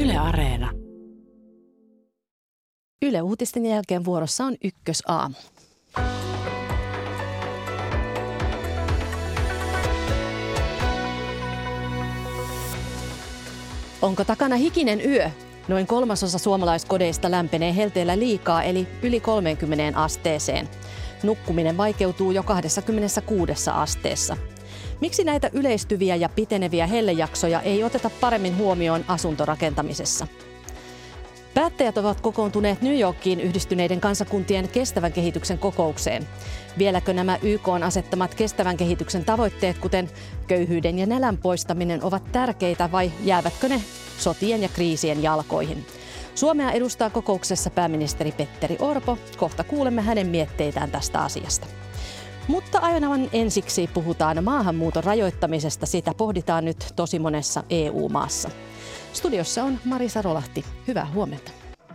Yle Areena. Yle Uutisten jälkeen vuorossa on Ykkösaamu. Onko takana hikinen yö? Noin 1/3 suomalaiskodeista lämpenee helteellä liikaa, eli yli 30 asteeseen. Nukkuminen vaikeutuu jo 26 asteessa. Miksi näitä yleistyviä ja piteneviä hellejaksoja ei oteta paremmin huomioon asuntorakentamisessa? Päättäjät ovat kokoontuneet New Yorkiin Yhdistyneiden kansakuntien kestävän kehityksen kokoukseen. Vieläkö nämä YK:n asettamat kestävän kehityksen tavoitteet, kuten köyhyyden ja nälän poistaminen, ovat tärkeitä vai jäävätkö ne sotien ja kriisien jalkoihin? Suomea edustaa kokouksessa pääministeri Petteri Orpo. Kohta kuulemme hänen mietteitään tästä asiasta. Mutta aivan ensiksi puhutaan maahanmuuton rajoittamisesta. Sitä pohditaan nyt tosi monessa EU-maassa. Studiossa on Marisa Rolahti. Hyvää huomenta.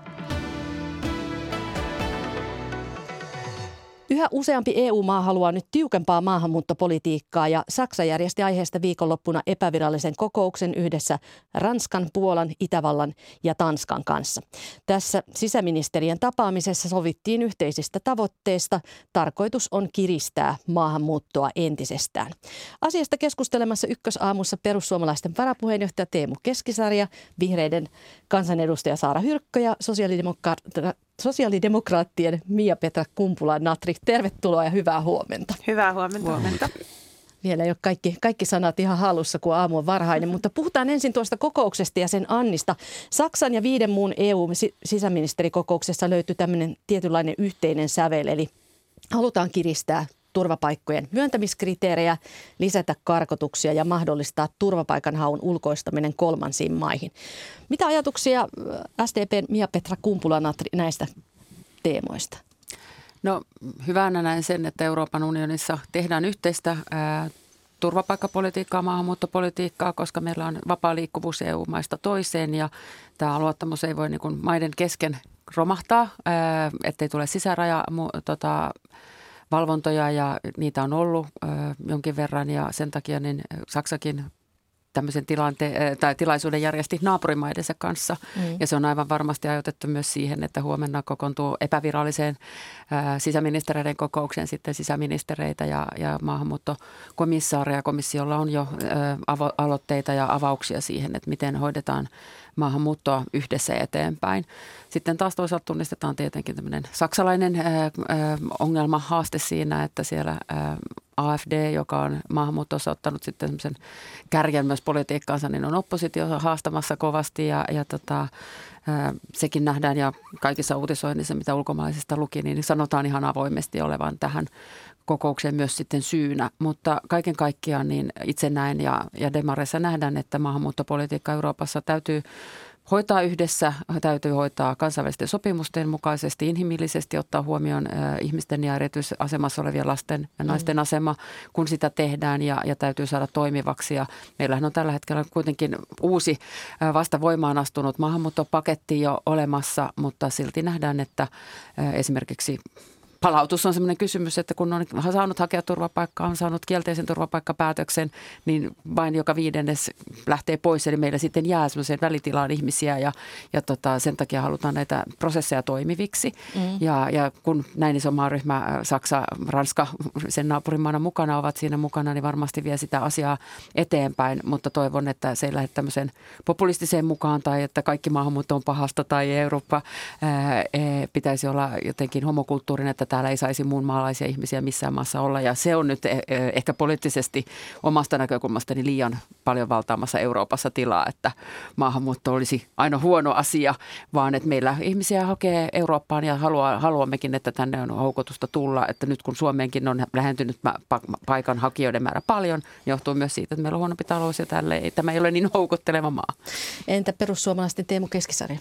Yhä useampi EU-maa haluaa nyt tiukempaa maahanmuuttopolitiikkaa ja Saksa järjesti aiheesta viikonloppuna epävirallisen kokouksen yhdessä Ranskan, Puolan, Itävallan ja Tanskan kanssa. Tässä sisäministerien tapaamisessa sovittiin yhteisistä tavoitteista. Tarkoitus on kiristää maahanmuuttoa entisestään. Asiasta keskustelemassa Ykkösaamussa perussuomalaisten varapuheenjohtaja Teemu Keskisarja, vihreiden kansanedustaja Saara Hyrkkö ja sosiaalidemokraattien Mia-Petra Kumpula-Natri. Tervetuloa ja hyvää huomenta. Hyvää huomenta. Vielä ei ole kaikki sanat ihan hallussa, kun aamu on varhainen, mutta puhutaan ensin tuosta kokouksesta ja sen annista. Saksan ja 5 muun EU-sisäministerikokouksessa löytyi tämmöinen tietynlainen yhteinen sävel, eli halutaan kiristää turvapaikkojen myöntämiskriteerejä, lisätä karkotuksia ja mahdollistaa turvapaikanhaun ulkoistaminen kolmansiin maihin. Mitä ajatuksia SDP:n Mia-Petra Kumpula-Natri näistä teemoista? No hyvänä näen sen, että Euroopan unionissa tehdään yhteistä turvapaikkapolitiikkaa, maahanmuuttopolitiikkaa, koska meillä on vapaa liikkuvuus EU-maista toiseen ja tämä luottamus ei voi niin kuin maiden kesken romahtaa, ettei tule valvontoja ja niitä on ollut jonkin verran ja sen takia niin Saksakin tämmöisen tilaisuuden järjesti naapurimaidensa kanssa. Ja se on aivan varmasti ajoitettu myös siihen, että huomenna kokoontuu epäviralliseen sisäministereiden kokoukseen sitten sisäministereitä ja maahanmuuttokomissaareja. Komissiolla on jo aloitteita ja avauksia siihen, että miten hoidetaan maahanmuuttoa yhdessä eteenpäin. Sitten taas toisaalta tunnistetaan tietenkin tämmöinen saksalainen ongelma, haaste siinä, että siellä AfD, joka on maahanmuuttossa ottanut sitten semmoisen kärjen myös politiikkaansa, niin on oppositio haastamassa kovasti ja sekin nähdään ja kaikissa uutisoinnissa, mitä ulkomaalaisista luki, niin sanotaan ihan avoimesti olevan tähän kokoukseen myös sitten syynä, mutta kaiken kaikkiaan niin itse näen ja demareissa nähdään, että maahanmuuttopolitiikka Euroopassa täytyy hoitaa yhdessä, täytyy hoitaa kansainvälisten sopimusten mukaisesti, inhimillisesti, ottaa huomioon ihmisten ja erityisasemassa olevien lasten ja naisten asema, kun sitä tehdään ja täytyy saada toimivaksi. Ja meillähän on tällä hetkellä kuitenkin uusi vasta voimaan astunut maahanmuuttopaketti jo olemassa, mutta silti nähdään, että esimerkiksi palautus on sellainen kysymys, että kun on saanut hakea turvapaikkaa, on saanut kielteisen turvapaikkapäätöksen, niin vain joka 5. lähtee pois. Eli meillä sitten jää sellaiseen välitilaan ihmisiä ja sen takia halutaan näitä prosesseja toimiviksi. Ja kun näin iso maaryhmä, Saksa, Ranska, sen naapurimaana mukana ovat siinä mukana, niin varmasti vie sitä asiaa eteenpäin. Mutta toivon, että se ei lähde tämmöiseen populistiseen mukaan tai että kaikki maahanmuutto on pahasta tai Eurooppa pitäisi olla jotenkin homokulttuurinen, että täällä ei saisi muun maalaisia ihmisiä missään maassa olla ja se on nyt ehkä poliittisesti omasta näkökulmastani liian paljon valtaamassa Euroopassa tilaa, että maahanmuutto olisi aina huono asia, vaan että meillä ihmisiä hakee Eurooppaan ja haluammekin, että tänne on houkutusta tulla, että nyt kun Suomeenkin on lähentynyt paikan hakijoiden määrä paljon, johtuu myös siitä, että meillä on huonompi talous ja tämä ei ole niin houkutteleva maa. Entä perussuomalaisten Teemu Keskisarja?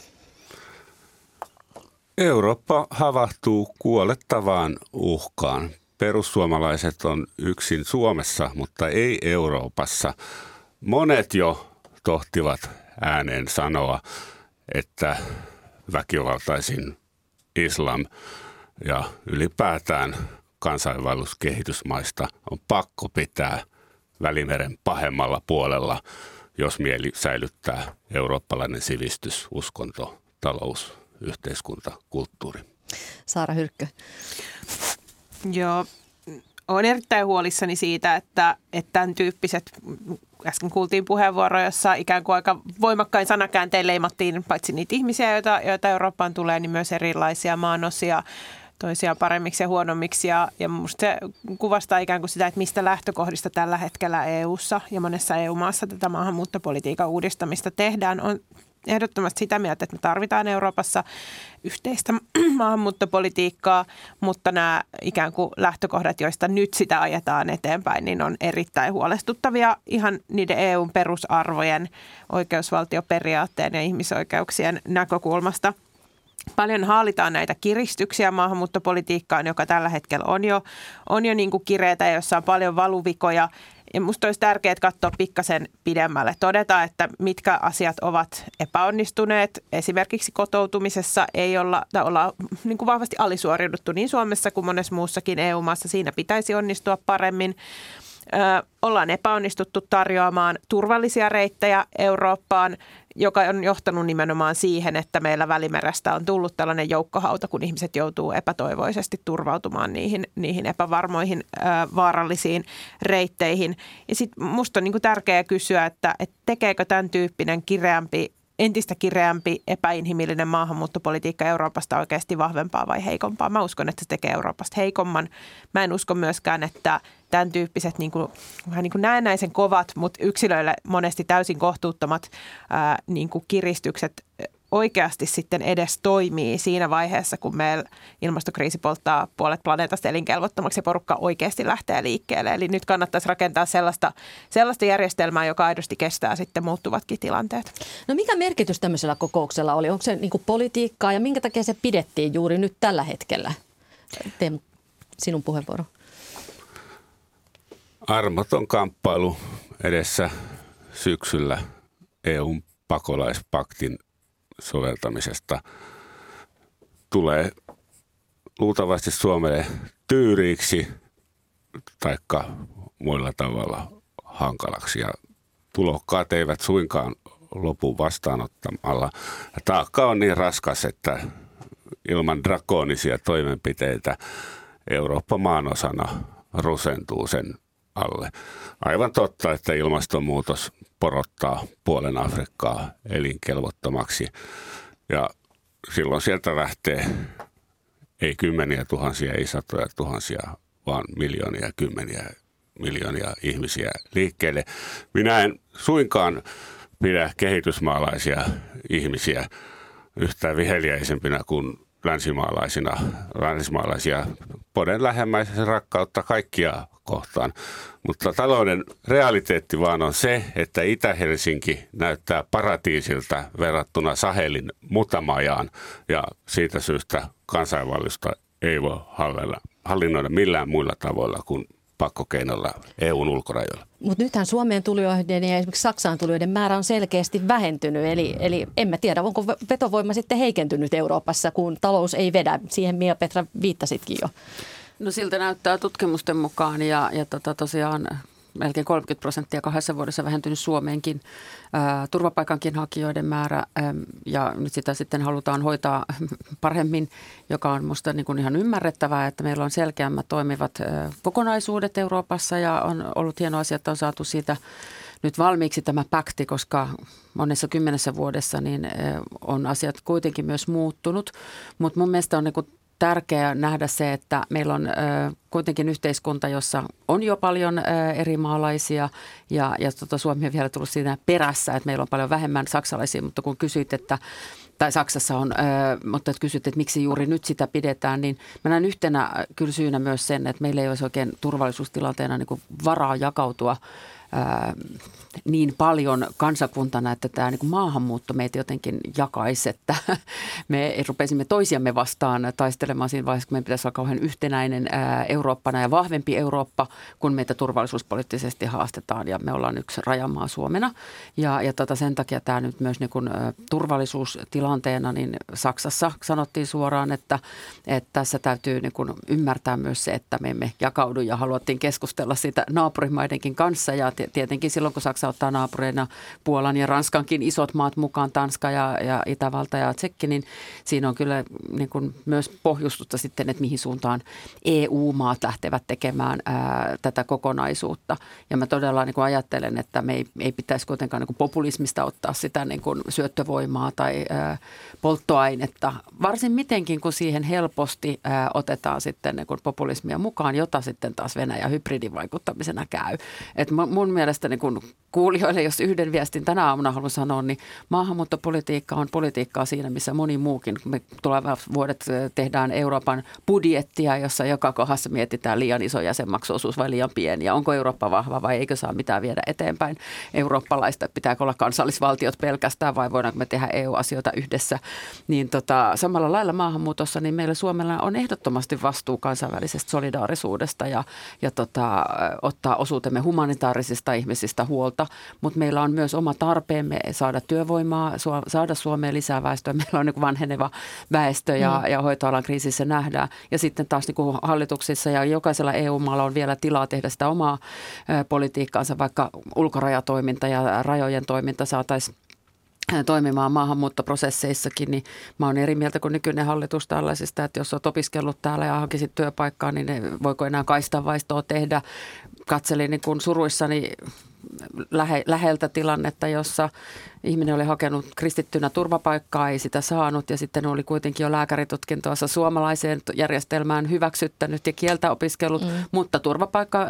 Eurooppa havahtuu kuolettavaan uhkaan. Perussuomalaiset on yksin Suomessa, mutta ei Euroopassa. Monet jo tohtivat ääneen sanoa, että väkivaltaisin islam ja ylipäätään kansainvaelluskehitysmaista on pakko pitää Välimeren pahemmalla puolella. jos mieli säilyttää eurooppalainen sivistys, uskonto, talous, yhteiskunta, kulttuuri. Saara Hyrkkö. Joo, olen erittäin huolissani siitä, että tämän tyyppiset, äsken kuultiin puheenvuoro, jossa ikään kuin aika voimakkain sanakääntein leimattiin paitsi niitä ihmisiä, joita Eurooppaan tulee, niin myös erilaisia maanosia, toisia paremmiksi ja huonommiksi. Ja minusta se kuvastaa ikään kuin sitä, että mistä lähtökohdista tällä hetkellä EU:ssa ja monessa EU-maassa tätä maahanmuuttopolitiikan uudistamista tehdään. On ehdottomasti sitä mieltä, että me tarvitaan Euroopassa yhteistä maahanmuuttopolitiikkaa, mutta nämä ikään kuin lähtökohdat, joista nyt sitä ajetaan eteenpäin, niin on erittäin huolestuttavia ihan niiden EUn perusarvojen, oikeusvaltioperiaatteen ja ihmisoikeuksien näkökulmasta. Paljon haalitaan näitä kiristyksiä maahanmuuttopolitiikkaan, joka tällä hetkellä on jo niin kuin kireätä ja jossa on paljon valuvikoja. Ja musta olisi tärkeää katsoa pikkasen pidemmälle. Todeta, että mitkä asiat ovat epäonnistuneet. Esimerkiksi kotoutumisessa ollaan niin kuin vahvasti alisuoriuduttu niin Suomessa kuin monessa muussakin EU-maassa. Siinä pitäisi onnistua paremmin. Ollaan epäonnistuttu tarjoamaan turvallisia reittejä Eurooppaan, joka on johtanut nimenomaan siihen, että meillä Välimerestä on tullut tällainen joukkohauta, kun ihmiset joutuu epätoivoisesti turvautumaan niihin epävarmoihin, vaarallisiin reitteihin. Ja sitten musta on niin kuin tärkeää kysyä, että tekeekö tämän tyyppinen entistä kireämpi epäinhimillinen maahanmuuttopolitiikka Euroopasta oikeasti vahvempaa vai heikompaa? Mä uskon, että se tekee Euroopasta heikomman. Mä en usko myöskään, että tämän tyyppiset vähän niin kuin näennäisen kovat, mutta yksilöille monesti täysin kohtuuttomat niin kuin kiristykset oikeasti sitten edes toimii siinä vaiheessa, kun meillä ilmastokriisi polttaa puolet planeetasta elinkelvottomaksi ja porukka oikeasti lähtee liikkeelle. Eli nyt kannattaisi rakentaa sellaista järjestelmää, joka aidosti kestää sitten muuttuvatkin tilanteet. No mikä merkitys tämmöisellä kokouksella oli? Onko se niin kuin politiikkaa ja minkä takia se pidettiin juuri nyt tällä hetkellä? Teemu, sinun puheenvuoro. Armoton kamppailu edessä syksyllä EUn pakolaispaktin soveltamisesta tulee luultavasti Suomelle tyyriiksi taikka muilla tavalla hankalaksi. Ja tulokkaat eivät suinkaan lopu vastaanottamalla. Taakka on niin raskas, että ilman drakoonisia toimenpiteitä Eurooppa maanosana rusentuu sen alle. Aivan totta, että ilmastonmuutos porottaa puolen Afrikkaa elinkelvottomaksi ja silloin sieltä lähtee ei kymmeniä tuhansia, ei satoja tuhansia, vaan miljoonia, kymmeniä miljoonia ihmisiä liikkeelle. Minä en suinkaan pidä kehitysmaalaisia ihmisiä yhtään viheliäisempinä kuin länsimaalaisia poden lähemmäisen rakkautta kaikkia kohtaan. Mutta talouden realiteetti vaan on se, että Itä-Helsinki näyttää paratiisilta verrattuna Sahelin mutamajaan ja siitä syystä kansainvälistä ei voi hallinnoida millään muilla tavoilla kuin pakkokeinolla EUn ulkorajoilla. Mutta nythän Suomeen tulijoiden ja esimerkiksi Saksaan tulijoiden määrä on selkeästi vähentynyt, eli emme tiedä, onko vetovoima sitten heikentynyt Euroopassa, kun talous ei vedä. Siihen Mia-Petra viittasitkin jo. No siltä näyttää tutkimusten mukaan ja tosiaan melkein 30% 2 vuodessa vähentynyt Suomeenkin turvapaikankin hakijoiden määrä ja nyt sitä sitten halutaan hoitaa paremmin, joka on musta niin kuin ihan ymmärrettävää, että meillä on selkeämmät toimivat kokonaisuudet Euroopassa ja on ollut hieno asia, että on saatu siitä nyt valmiiksi tämä pakti, koska monessa 10 vuodessa niin on asiat kuitenkin myös muuttunut, mutta mun mielestä on niin kuin tärkeää nähdä se, että meillä on kuitenkin yhteiskunta, jossa on jo paljon eri maalaisia ja Suomi on vielä tullut siinä perässä, että meillä on paljon vähemmän saksalaisia, mutta kun kysyit, tai Saksassa on, mutta kysyt, että miksi juuri nyt sitä pidetään, niin mä näen yhtenä kyllä syynä myös sen, että meillä ei olisi oikein turvallisuustilanteena niin kuin varaa jakautua niin paljon kansakuntana, että tämä niin kuin maahanmuutto meitä jotenkin jakaisi, että me rupesimme toisiamme vastaan taistelemaan siinä vaiheessa, kun meidän pitäisi olla kauhean yhtenäinen Eurooppana ja vahvempi Eurooppa, kun meitä turvallisuuspoliittisesti haastetaan ja me ollaan yksi rajamaa Suomena. Ja sen takia tämä nyt myös niin kuin turvallisuustilanteena, niin Saksassa sanottiin suoraan, että tässä täytyy niin kuin ymmärtää myös se, että me emme jakaudu ja haluttiin keskustella siitä naapurimaidenkin kanssa ja tietenkin silloin, kun Saksa ottaa naapureina Puolan ja Ranskankin isot maat mukaan, Tanska ja Itävalta ja Tsekki, niin siinä on kyllä niin kuin myös pohjustusta sitten, että mihin suuntaan EU-maat lähtevät tekemään tätä kokonaisuutta. Ja mä todella niin kuin ajattelen, että me ei pitäisi kuitenkaan niin kuin populismista ottaa sitä niin kuin syöttövoimaa tai polttoainetta, varsin mitenkin, kun siihen helposti otetaan sitten niin kuin populismia mukaan, jota sitten taas Venäjä hybridivaikuttamisena käy. Et mun mielestä niin kun kuulijoille, jos yhden viestin tänä aamuna haluan sanoa, niin maahanmuuttopolitiikka on politiikkaa siinä, missä moni muukin. Me tulevat vuodet tehdään Euroopan budjettia, jossa joka kohdassa mietitään liian iso jäsenmaksuosuus vai liian pieni. Ja onko Eurooppa vahva vai eikö saa mitään viedä eteenpäin eurooppalaista, pitääkö olla kansallisvaltiot pelkästään vai voidaanko me tehdä EU-asioita yhdessä. Niin samalla lailla maahanmuutossa niin meillä Suomella on ehdottomasti vastuu kansainvälisestä solidaarisuudesta ja ottaa osuutemme humanitaarisista ihmisistä huolta, mutta meillä on myös oma tarpeemme saada työvoimaa, saada Suomeen lisää väestöä. Meillä on niin vanheneva väestö ja hoitoalan kriisissä nähdään. Ja sitten taas niin kuin hallituksissa ja jokaisella EU-maalla on vielä tilaa tehdä sitä omaa politiikkaansa, vaikka ulkorajatoiminta ja rajojen toiminta saataisiin toimimaan maahanmuuttoprosesseissakin, niin mä oon eri mieltä kuin nykyinen hallitus tällaisista, että jos olet opiskellut täällä ja hakisit työpaikkaa, niin voiko enää kaistanvaistoa tehdä. Katselin niin kuin suruissani läheltä tilannetta, jossa ihminen oli hakenut kristittynä turvapaikkaa, ei sitä saanut ja sitten oli kuitenkin jo lääkäritutkintoassa suomalaiseen järjestelmään hyväksyttänyt ja kieltä opiskellut, mutta turvapaikka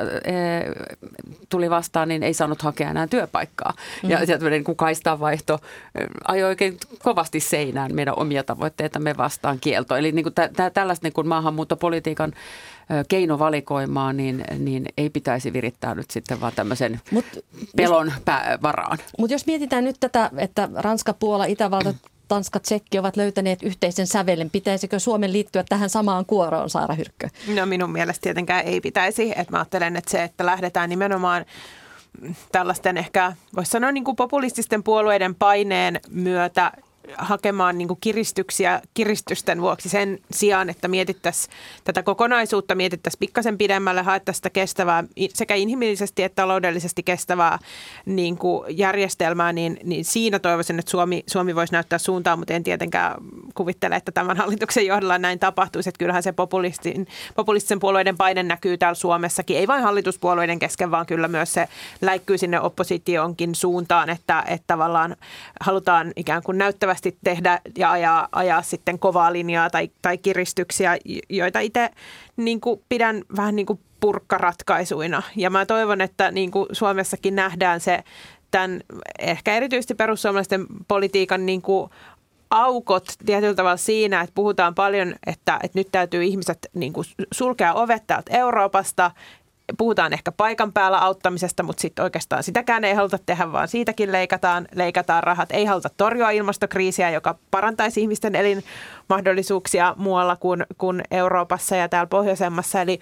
tuli vastaan, niin ei saanut hakea enää työpaikkaa. Ja sieltä niin kuin kaistanvaihto ajoi oikein kovasti seinään meidän omia tavoitteitamme vastaan kielto. Eli niin kuin tällaista niin kuin maahanmuuttopolitiikan keinovalikoimaa, niin ei pitäisi virittää nyt sitten vaan tämmöisen pelon varaan. Mutta jos mietitään nyt tätä, että Ranska, Puola, Itävalta, Tanska, Tsekki ovat löytäneet yhteisen sävelen, pitäisikö Suomen liittyä tähän samaan kuoroon, Saara Hyrkkö? No minun mielestä tietenkään ei pitäisi. Että mä ajattelen, että se, että lähdetään nimenomaan tällaisten ehkä, voisi sanoa niin kuin populististen puolueiden paineen myötä hakemaan niin kuin kiristyksiä kiristysten vuoksi sen sijaan, että mietittäisiin tätä kokonaisuutta, mietittäisiin pikkasen pidemmälle, haettaisiin sitä kestävää, sekä inhimillisesti että taloudellisesti kestävää niin kuin järjestelmää, niin siinä toivoisin, että Suomi voisi näyttää suuntaan, mutta en tietenkään kuvittele, että tämän hallituksen johdolla näin tapahtuisi. Että kyllähän se populistisen puolueiden paine näkyy täällä Suomessakin, ei vain hallituspuolueiden kesken, vaan kyllä myös se läikkyy sinne oppositionkin suuntaan, että tavallaan halutaan ikään kuin näyttävästi tehdä ja ajaa sitten kovaa linjaa tai kiristyksiä, joita itse niin kuin pidän vähän niin kuin purkkaratkaisuina. Ja mä toivon, että niin kuin Suomessakin nähdään se tämän ehkä erityisesti perussuomalaisten politiikan niin kuin aukot tietyllä tavalla siinä, että puhutaan paljon, että nyt täytyy ihmiset niin kuin sulkea ovet täältä Euroopasta. Puhutaan ehkä paikan päällä auttamisesta, mutta sitten oikeastaan sitäkään ei haluta tehdä, vaan siitäkin leikataan rahat. Ei haluta torjua ilmastokriisiä, joka parantaisi ihmisten elinmahdollisuuksia muualla kuin Euroopassa ja täällä pohjoisemmassa. Eli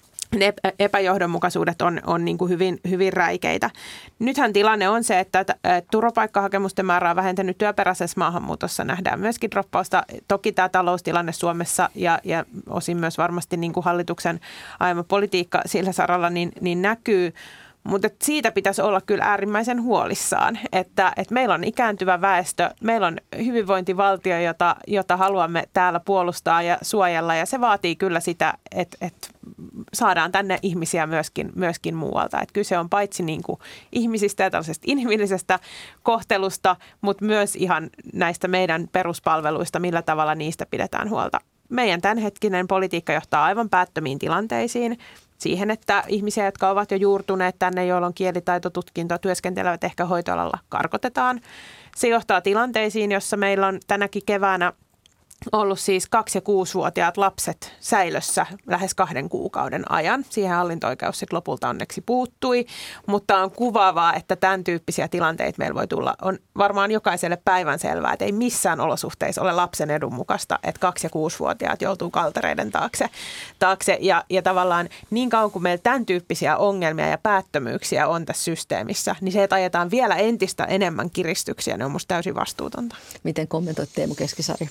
ne epäjohdonmukaisuudet on niin kuin hyvin räikeitä. Nythän tilanne on se, että turvapaikkahakemusten määrä on vähentänyt työperäisessä maahanmuutossa. Nähdään myöskin droppausta. Toki tämä taloustilanne Suomessa ja osin myös varmasti niin kuin hallituksen ajama politiikka sillä saralla niin näkyy. Mutta siitä pitäisi olla kyllä äärimmäisen huolissaan, että meillä on ikääntyvä väestö, meillä on hyvinvointivaltio, jota haluamme täällä puolustaa ja suojella. Ja se vaatii kyllä sitä, että saadaan tänne ihmisiä myöskin muualta. Että kyse on paitsi niin kuin ihmisistä ja tällaisesta inhimillisestä kohtelusta, mutta myös ihan näistä meidän peruspalveluista, millä tavalla niistä pidetään huolta. Meidän tämänhetkinen politiikka johtaa aivan päättömiin tilanteisiin. Siihen, että ihmisiä, jotka ovat jo juurtuneet tänne, joilla on kielitaitotutkinto, työskentelevät ehkä hoitoalalla, karkotetaan. Se johtaa tilanteisiin, jossa meillä on tänäkin keväänä ollut siis 2- ja 6-vuotiaat lapset säilössä lähes 2 kuukauden ajan. Siihen hallinto-oikeus sitten lopulta onneksi puuttui, mutta on kuvaavaa, että tämän tyyppisiä tilanteita meillä voi tulla. On varmaan jokaiselle päivänselvää, että ei missään olosuhteissa ole lapsen edun mukaista, että 2- ja 6-vuotiaat joutuu kaltereiden taakse. Ja tavallaan niin kauan kuin meillä tämän tyyppisiä ongelmia ja päättömyyksiä on tässä systeemissä, niin se, että ajetaan vielä entistä enemmän kiristyksiä, ne on musta täysin vastuutonta. Miten kommentoit Teemu Keskisarja?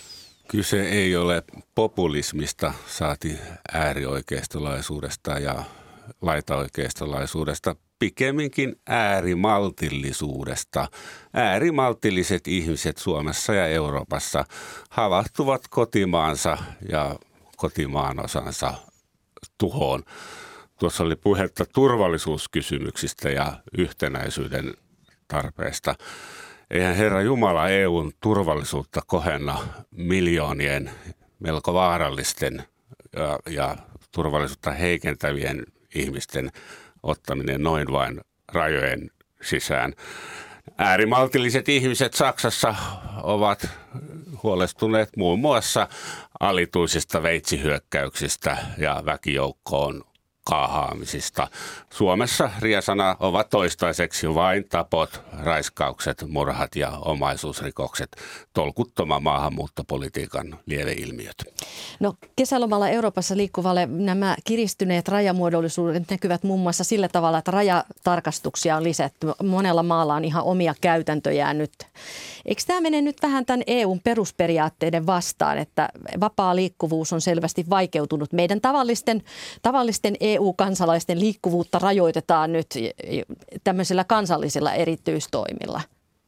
Kyse ei ole populismista, saati äärioikeistolaisuudesta ja laitaoikeistolaisuudesta. pikemminkin äärimaltillisuudesta. Äärimaltilliset ihmiset Suomessa ja Euroopassa havahtuvat kotimaansa ja kotimaanosansa tuhoon. Tuossa oli puhetta turvallisuuskysymyksistä ja yhtenäisyyden tarpeesta. Eihän Herra Jumala EUn turvallisuutta kohenna miljoonien melko vaarallisten ja turvallisuutta heikentävien ihmisten ottaminen noin vain rajojen sisään. Äärimaltilliset ihmiset Saksassa ovat huolestuneet muun muassa alituisista veitsihyökkäyksistä ja väkijoukkoon kaahaamisista. Suomessa riesana ovat toistaiseksi vain tapot, raiskaukset, murhat ja omaisuusrikokset, tolkuttoman maahanmuuttopolitiikan lieveilmiöt. No, kesälomalla Euroopassa liikkuvalle nämä kiristyneet rajamuodollisuudet näkyvät muun muassa sillä tavalla, että rajatarkastuksia on lisätty. Monella maalla on ihan omia käytäntöjään nyt. Eikö tämä mene nyt vähän tämän EUn perusperiaatteiden vastaan, että vapaa liikkuvuus on selvästi vaikeutunut? Meidän tavallisten EU-kansalaisten liikkuvuutta rajoitetaan nyt tämmöisillä kansallisilla erityistoimilla.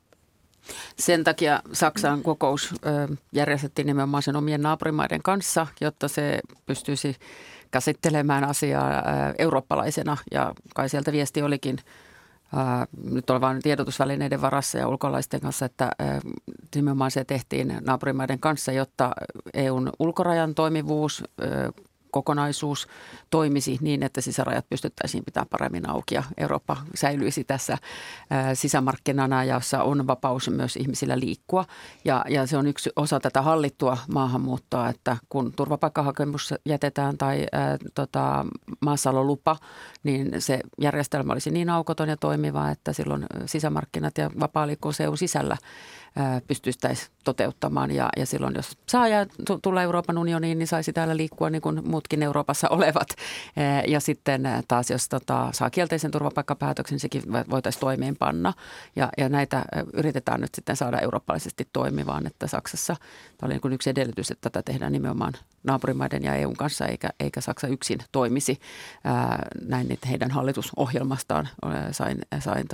Sen takia Saksan kokous järjestettiin nimenomaan sen omien naapurimaiden kanssa, jotta se pystyisi käsittelemään asiaa eurooppalaisena. Ja kai sieltä viesti olikin nyt on vain tiedotusvälineiden varassa ja ulkolaisten kanssa, että nimenomaan se tehtiin naapurimaiden kanssa, jotta EUn ulkorajan toimivuus, kokonaisuus toimisi niin, että sisärajat pystyttäisiin pitämään paremmin auki ja Eurooppa säilyisi tässä sisämarkkinana, jossa on vapaus myös ihmisillä liikkua. Ja se on yksi osa tätä hallittua maahanmuuttoa, että kun turvapaikkahakemus jätetään tai maassaololupa, niin se järjestelmä olisi niin aukoton ja toimiva, että silloin sisämarkkinat ja vapaa liikkuvuus EU:n sisällä pystyttäisiin toteuttamaan. Ja silloin, jos saa tulla Euroopan unioniin, niin saisi täällä liikkua niin kuin muutkin Euroopassa olevat. Ja sitten taas, jos saa kielteisen turvapaikkapäätöksen, sekin voitaisiin toimeenpanna. Ja näitä yritetään nyt sitten saada eurooppalaisesti toimivaan, että Saksassa tämä oli niin kuin yksi edellytys, että tätä tehdään nimenomaan naapurimaiden ja EUn kanssa, eikä Saksa yksin toimisi. Näin nyt heidän hallitusohjelmastaan sain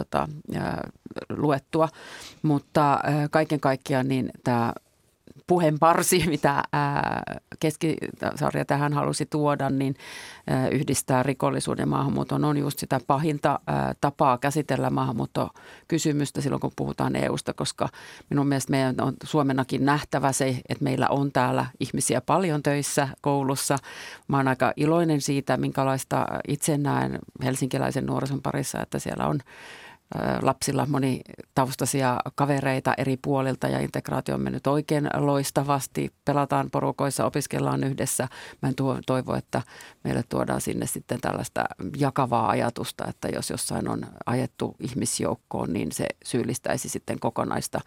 luettua. Mutta kaiken kaikkiaan niin tämä puheenparsi, mitä Keskisarja tähän halusi tuoda, niin yhdistää rikollisuuden ja maahanmuuton on just sitä pahinta tapaa käsitellä maahanmuuttokysymystä silloin, kun puhutaan EUsta, koska minun mielestä meidän on Suomenakin nähtävä se, että meillä on täällä ihmisiä paljon töissä koulussa. Mä oon aika iloinen siitä, minkälaista itse näen helsinkiläisen nuorison parissa, että siellä on lapsilla monitaustaisia kavereita eri puolilta ja integraatio on mennyt oikein loistavasti. Pelataan porukoissa, opiskellaan yhdessä. Mä en toivo, että meille tuodaan sinne sitten tällaista jakavaa ajatusta, että jos jossain on ajettu ihmisjoukkoon, niin se syyllistäisi sitten kokonaista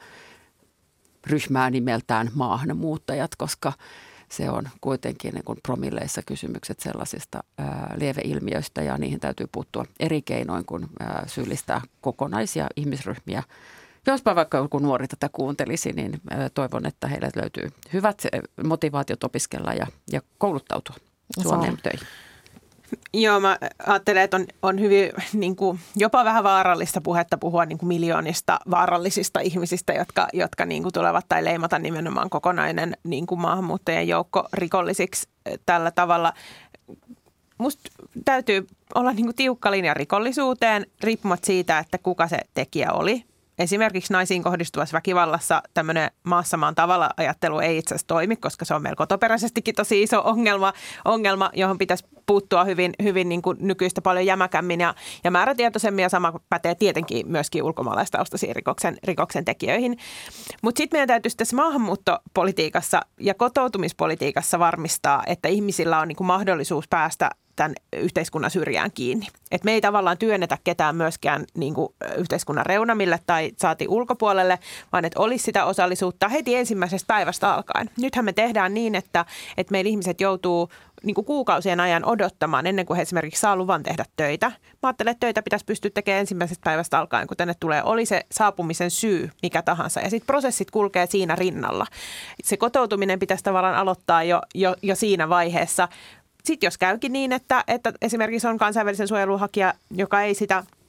ryhmää nimeltään maahanmuuttajat, koska se on kuitenkin niin kuin promilleissa kysymykset sellaisista lieveilmiöistä ja niihin täytyy puuttua eri keinoin kuin syyllistää kokonaisia ihmisryhmiä. Jospa vaikka joku nuori tätä kuuntelisi, niin toivon, että heille löytyy hyvät motivaatiot opiskella ja kouluttautua Suomeen töihin. Joo, mä ajattelen, että on hyvin niin kuin, jopa vähän vaarallista puhetta puhua niin kuin miljoonista vaarallisista ihmisistä, jotka niin kuin tulevat tai leimata nimenomaan kokonainen niin kuin maahanmuuttajien joukko rikollisiksi tällä tavalla. Musta täytyy olla niin kuin tiukka linja rikollisuuteen riippumatta siitä, että kuka se tekijä oli. Esimerkiksi naisiin kohdistuvassa väkivallassa tämmöinen maassa maan tavalla ajattelu ei itse asiassa toimi, koska se on meillä kotoperäisestikin tosi iso ongelma, johon pitäisi puuttua hyvin niin kuin nykyistä paljon jämäkämmin ja määrätietoisemmin, ja sama pätee tietenkin myöskin ulkomaalaistaustaisiin rikoksen tekijöihin. Mutta sitten meidän täytyy tässä maahanmuuttopolitiikassa ja kotoutumispolitiikassa varmistaa, että ihmisillä on niin kuin mahdollisuus päästä tämän yhteiskunnan syrjään kiinni. Et me ei tavallaan työnnetä ketään myöskään niin kuin yhteiskunnan reunamille tai saati ulkopuolelle, vaan että olisi sitä osallisuutta heti ensimmäisestä päivästä alkaen. Nythän me tehdään niin, että meillä ihmiset joutuu niin kuin kuukausien ajan odottamaan ennen kuin he esimerkiksi saa luvan tehdä töitä. Mä ajattelen, että töitä pitäisi pystyä tekemään ensimmäisestä päivästä alkaen, kun tänne tulee. Oli se saapumisen syy mikä tahansa. Ja sitten prosessit kulkee siinä rinnalla. Se kotoutuminen pitäisi tavallaan aloittaa jo siinä vaiheessa. Sitten jos käykin niin, että esimerkiksi on kansainvälisen suojelun hakija, joka ei sitä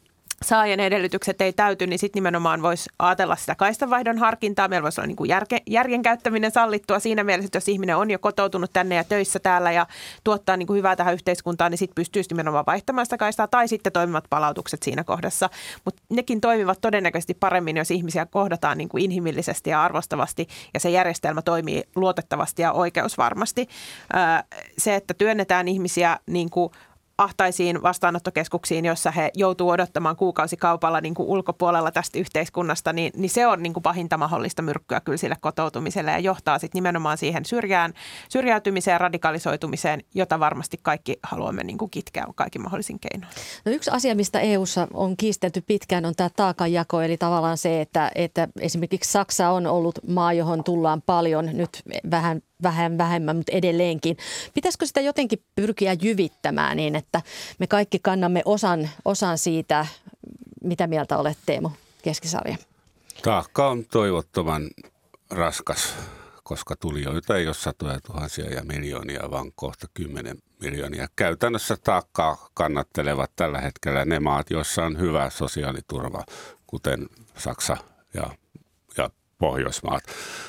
saajan edellytykset ei täyty, niin sitten nimenomaan voisi ajatella sitä kaistanvaihdon harkintaa. Meillä voisi olla niin kuin järjen käyttäminen sallittua siinä mielessä, että jos ihminen on jo kotoutunut tänne ja töissä täällä ja tuottaa niin kuin hyvää tähän yhteiskuntaan, niin sitten pystyisi nimenomaan vaihtamaan sitä kaistaa tai sitten toimivat palautukset siinä kohdassa. Mutta nekin toimivat todennäköisesti paremmin, jos ihmisiä kohdataan niin kuin inhimillisesti ja arvostavasti ja se järjestelmä toimii luotettavasti ja oikeusvarmasti. Se, että työnnetään ihmisiä niin kuin ahtaisiin vastaanottokeskuksiin, jossa he joutuu odottamaan kuukausikaupalla niin kuin ulkopuolella tästä yhteiskunnasta, niin se on niin kuin pahinta mahdollista myrkkyä kyllä sille kotoutumiselle ja johtaa sitten nimenomaan siihen syrjäytymiseen ja radikalisoitumiseen, jota varmasti kaikki haluamme niin kuin kitkeä kaikin mahdollisin keinoin. No yksi asia, mistä EU:ssa on kiistelty pitkään, on tämä taakanjako, eli tavallaan se, että esimerkiksi Saksa on ollut maa, johon tullaan paljon, nyt vähän vähemmän, mutta edelleenkin. Pitäisikö sitä jotenkin pyrkiä jyvittämään niin, että me kaikki kannamme osan siitä, mitä mieltä olet, Teemu Keskisarja? Taakka on toivottoman raskas, koska tulijoita ei ole satoja tuhansia ja miljoonia, vaan kohta 10 miljoonia. Käytännössä taakkaa kannattelevat tällä hetkellä ne maat, joissa on hyvä sosiaaliturva, kuten Saksa ja Pohjoismaat.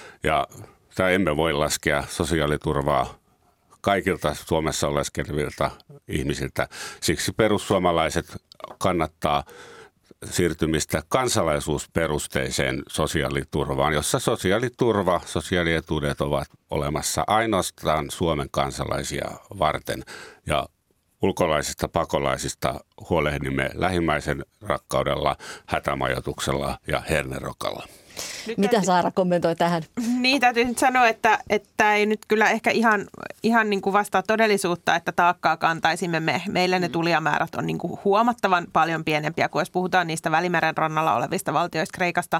Tai emme voi laskea sosiaaliturvaa kaikilta Suomessa oleskelevilta ihmisiltä. Siksi perussuomalaiset kannattaa siirtymistä kansalaisuusperusteiseen sosiaaliturvaan, jossa sosiaalietuudet ovat olemassa ainoastaan Suomen kansalaisia varten. Ja ulkolaisista pakolaisista huolehdimme lähimmäisen rakkaudella, hätämajoituksella ja hernerokalla. Mitä Saara kommentoi tähän? Niin, täytyy nyt sanoa, että ei nyt kyllä ehkä ihan niin kuin vastaa todellisuutta, että taakkaa kantaisimme me. Meillä ne tulijamäärät on niin kuin huomattavan paljon pienempiä, kuin jos puhutaan niistä Välimeren rannalla olevista valtioista, Kreikasta,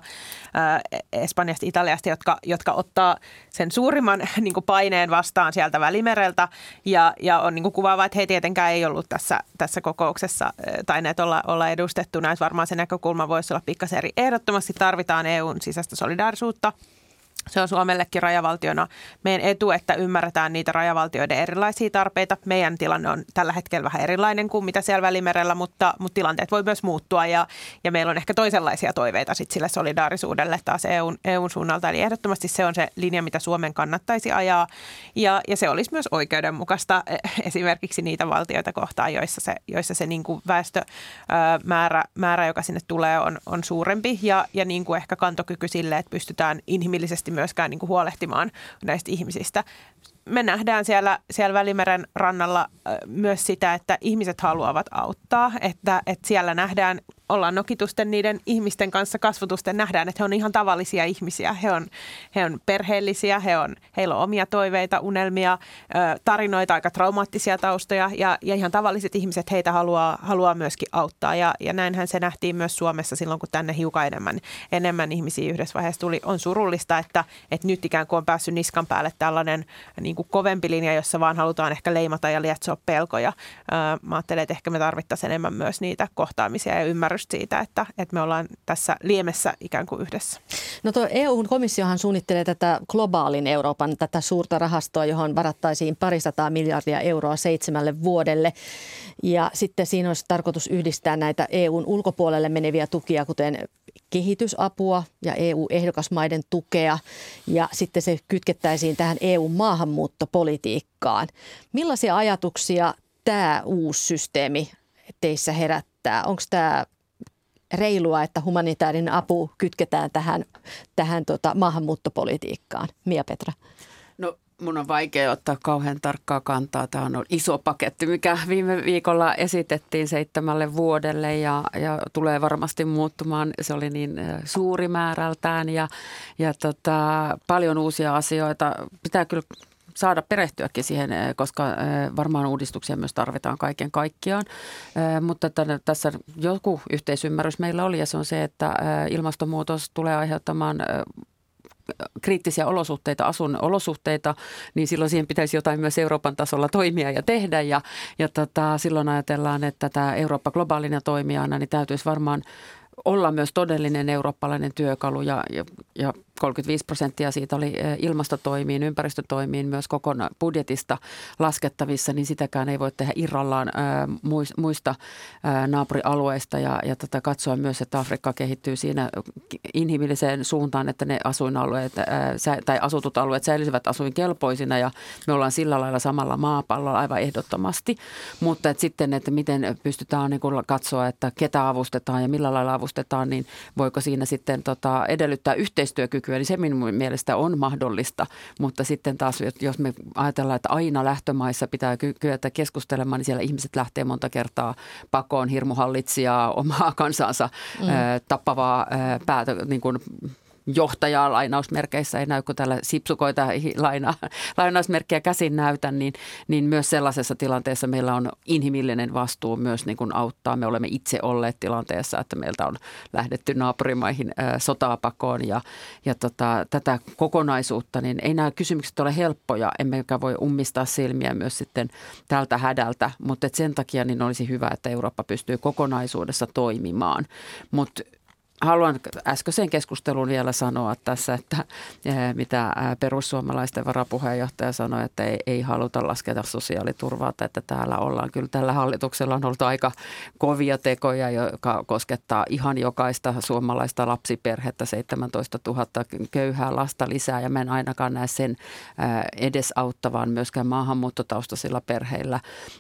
Espanjasta, Italiasta, jotka ottaa sen suurimman niin kuin paineen vastaan sieltä Välimereltä. Ja on niin kuin kuvaavaa, että he tietenkään ei ollut tässä kokouksessa taineet olla edustettuna. Että varmaan se näkökulma voisi olla pikkasen eri. Ehdottomasti tarvitaan EUn sisäistä solidaarisuutta. Se on Suomellekin rajavaltiona meidän etu, että ymmärretään niitä rajavaltioiden erilaisia tarpeita. Meidän tilanne on tällä hetkellä vähän erilainen kuin mitä siellä Välimerellä, mutta tilanteet voi myös muuttua ja meillä on ehkä toisenlaisia toiveita sit sille solidaarisuudelle taas EUn suunnalta. Eli ehdottomasti se on se linja, mitä Suomen kannattaisi ajaa ja se olisi myös oikeudenmukaista esimerkiksi niitä valtioita kohtaan, joissa se niin kuin väestömäärä, joka sinne tulee, on suurempi ja niin kuin ehkä kantokyky sille, että pystytään inhimillisesti myöskään niin kuin huolehtimaan näistä ihmisistä. Me nähdään siellä Välimeren rannalla myös sitä, että ihmiset haluavat auttaa, että siellä ollaan nokitusten niiden ihmisten kanssa kasvotusten, nähdään, että he on ihan tavallisia ihmisiä. He on perheellisiä, heillä on omia toiveita, unelmia, tarinoita, aika traumaattisia taustoja ja ihan tavalliset ihmiset heitä haluaa myöskin auttaa. Ja näinhän se nähtiin myös Suomessa silloin, kun tänne hiukan enemmän ihmisiä yhdessä vaiheessa tuli. On surullista, että nyt ikään kuin on päässyt niskan päälle tällainen niin kuin kovempi linja, jossa vaan halutaan ehkä leimata ja lietsoa pelkoja. Mä ajattelen, että ehkä me tarvittaisiin enemmän myös niitä kohtaamisia ja ymmärrystä siitä, että me ollaan tässä liemessä ikään kuin yhdessä. No tuo EU-komissiohan suunnittelee tätä globaalin Euroopan, tätä suurta rahastoa, johon varattaisiin 200 miljardia euroa 7 vuodelle. Ja sitten siinä olisi tarkoitus yhdistää näitä EUn ulkopuolelle meneviä tukia, kuten kehitysapua ja EU-ehdokasmaiden tukea. Ja sitten se kytkettäisiin tähän EU-maahanmuuttopolitiikkaan. Millaisia ajatuksia tämä uusi systeemi teissä herättää? Onko tämä reilua, että humanitaarinen apu kytketään tähän maahanmuuttopolitiikkaan? Mia-Petra. No mun on vaikea ottaa kauhean tarkkaa kantaa. Tämä on iso paketti, mikä viime viikolla esitettiin 7 vuodelle ja tulee varmasti muuttumaan. Se oli niin suuri määrältään ja paljon uusia asioita. Pitää kyllä saada perehtyäkin siihen, koska varmaan uudistuksia myös tarvitaan kaiken kaikkiaan. Mutta tässä joku yhteisymmärrys meillä oli ja se on se, että ilmastonmuutos tulee aiheuttamaan kriittisiä olosuhteita, asuinolosuhteita, niin silloin siihen pitäisi jotain myös Euroopan tasolla toimia ja tehdä. Ja silloin ajatellaan, että tämä Eurooppa globaalina toimijana niin täytyisi varmaan olla myös todellinen eurooppalainen työkalu ja 35% siitä oli ilmastotoimiin, ympäristötoimiin myös kokonaan budjetista laskettavissa, niin sitäkään ei voi tehdä irrallaan muista naapurialueista ja katsoa myös, että Afrikka kehittyy siinä inhimilliseen suuntaan, että ne asuinalueet tai asutut alueet säilyisivät asuinkelpoisina ja me ollaan sillä lailla samalla maapallolla aivan ehdottomasti, mutta sitten, että miten pystytään niin kuin katsoa, että ketä avustetaan ja millä lailla avustetaan, niin voiko siinä sitten edellyttää yhteistyökykyä, niin se minun mielestä on mahdollista, mutta sitten taas, jos me ajatellaan, että aina lähtömaissa pitää kyetä keskustelemaan, niin siellä ihmiset lähtee monta kertaa pakoon hirmuhallitsijaa, omaa kansansa tappavaa niin kuin johtajaa lainausmerkeissä, ei näy, kun täällä sipsukoita lainausmerkkejä käsin näytä, niin myös sellaisessa tilanteessa meillä on inhimillinen vastuu myös niin kuin auttaa. Me olemme itse olleet tilanteessa, että meiltä on lähdetty naapurimaihin sotaa pakoon ja tätä kokonaisuutta, niin ei nämä kysymykset ole helppoja, emmekä voi ummistaa silmiä myös sitten tältä hädältä, mutta sen takia niin olisi hyvä, että Eurooppa pystyy kokonaisuudessa toimimaan, mutta haluan äskeiseen keskusteluun vielä sanoa tässä, että mitä perussuomalaisten varapuheenjohtaja sanoi, että ei haluta lasketa sosiaaliturvaa, että täällä ollaan. Kyllä tällä hallituksella on ollut aika kovia tekoja, joka koskettaa ihan jokaista suomalaista lapsiperhettä, 17 000 köyhää lasta lisää ja mä en ainakaan näe sen edesauttavan myöskään maahanmuuttotaustaisilla perheillä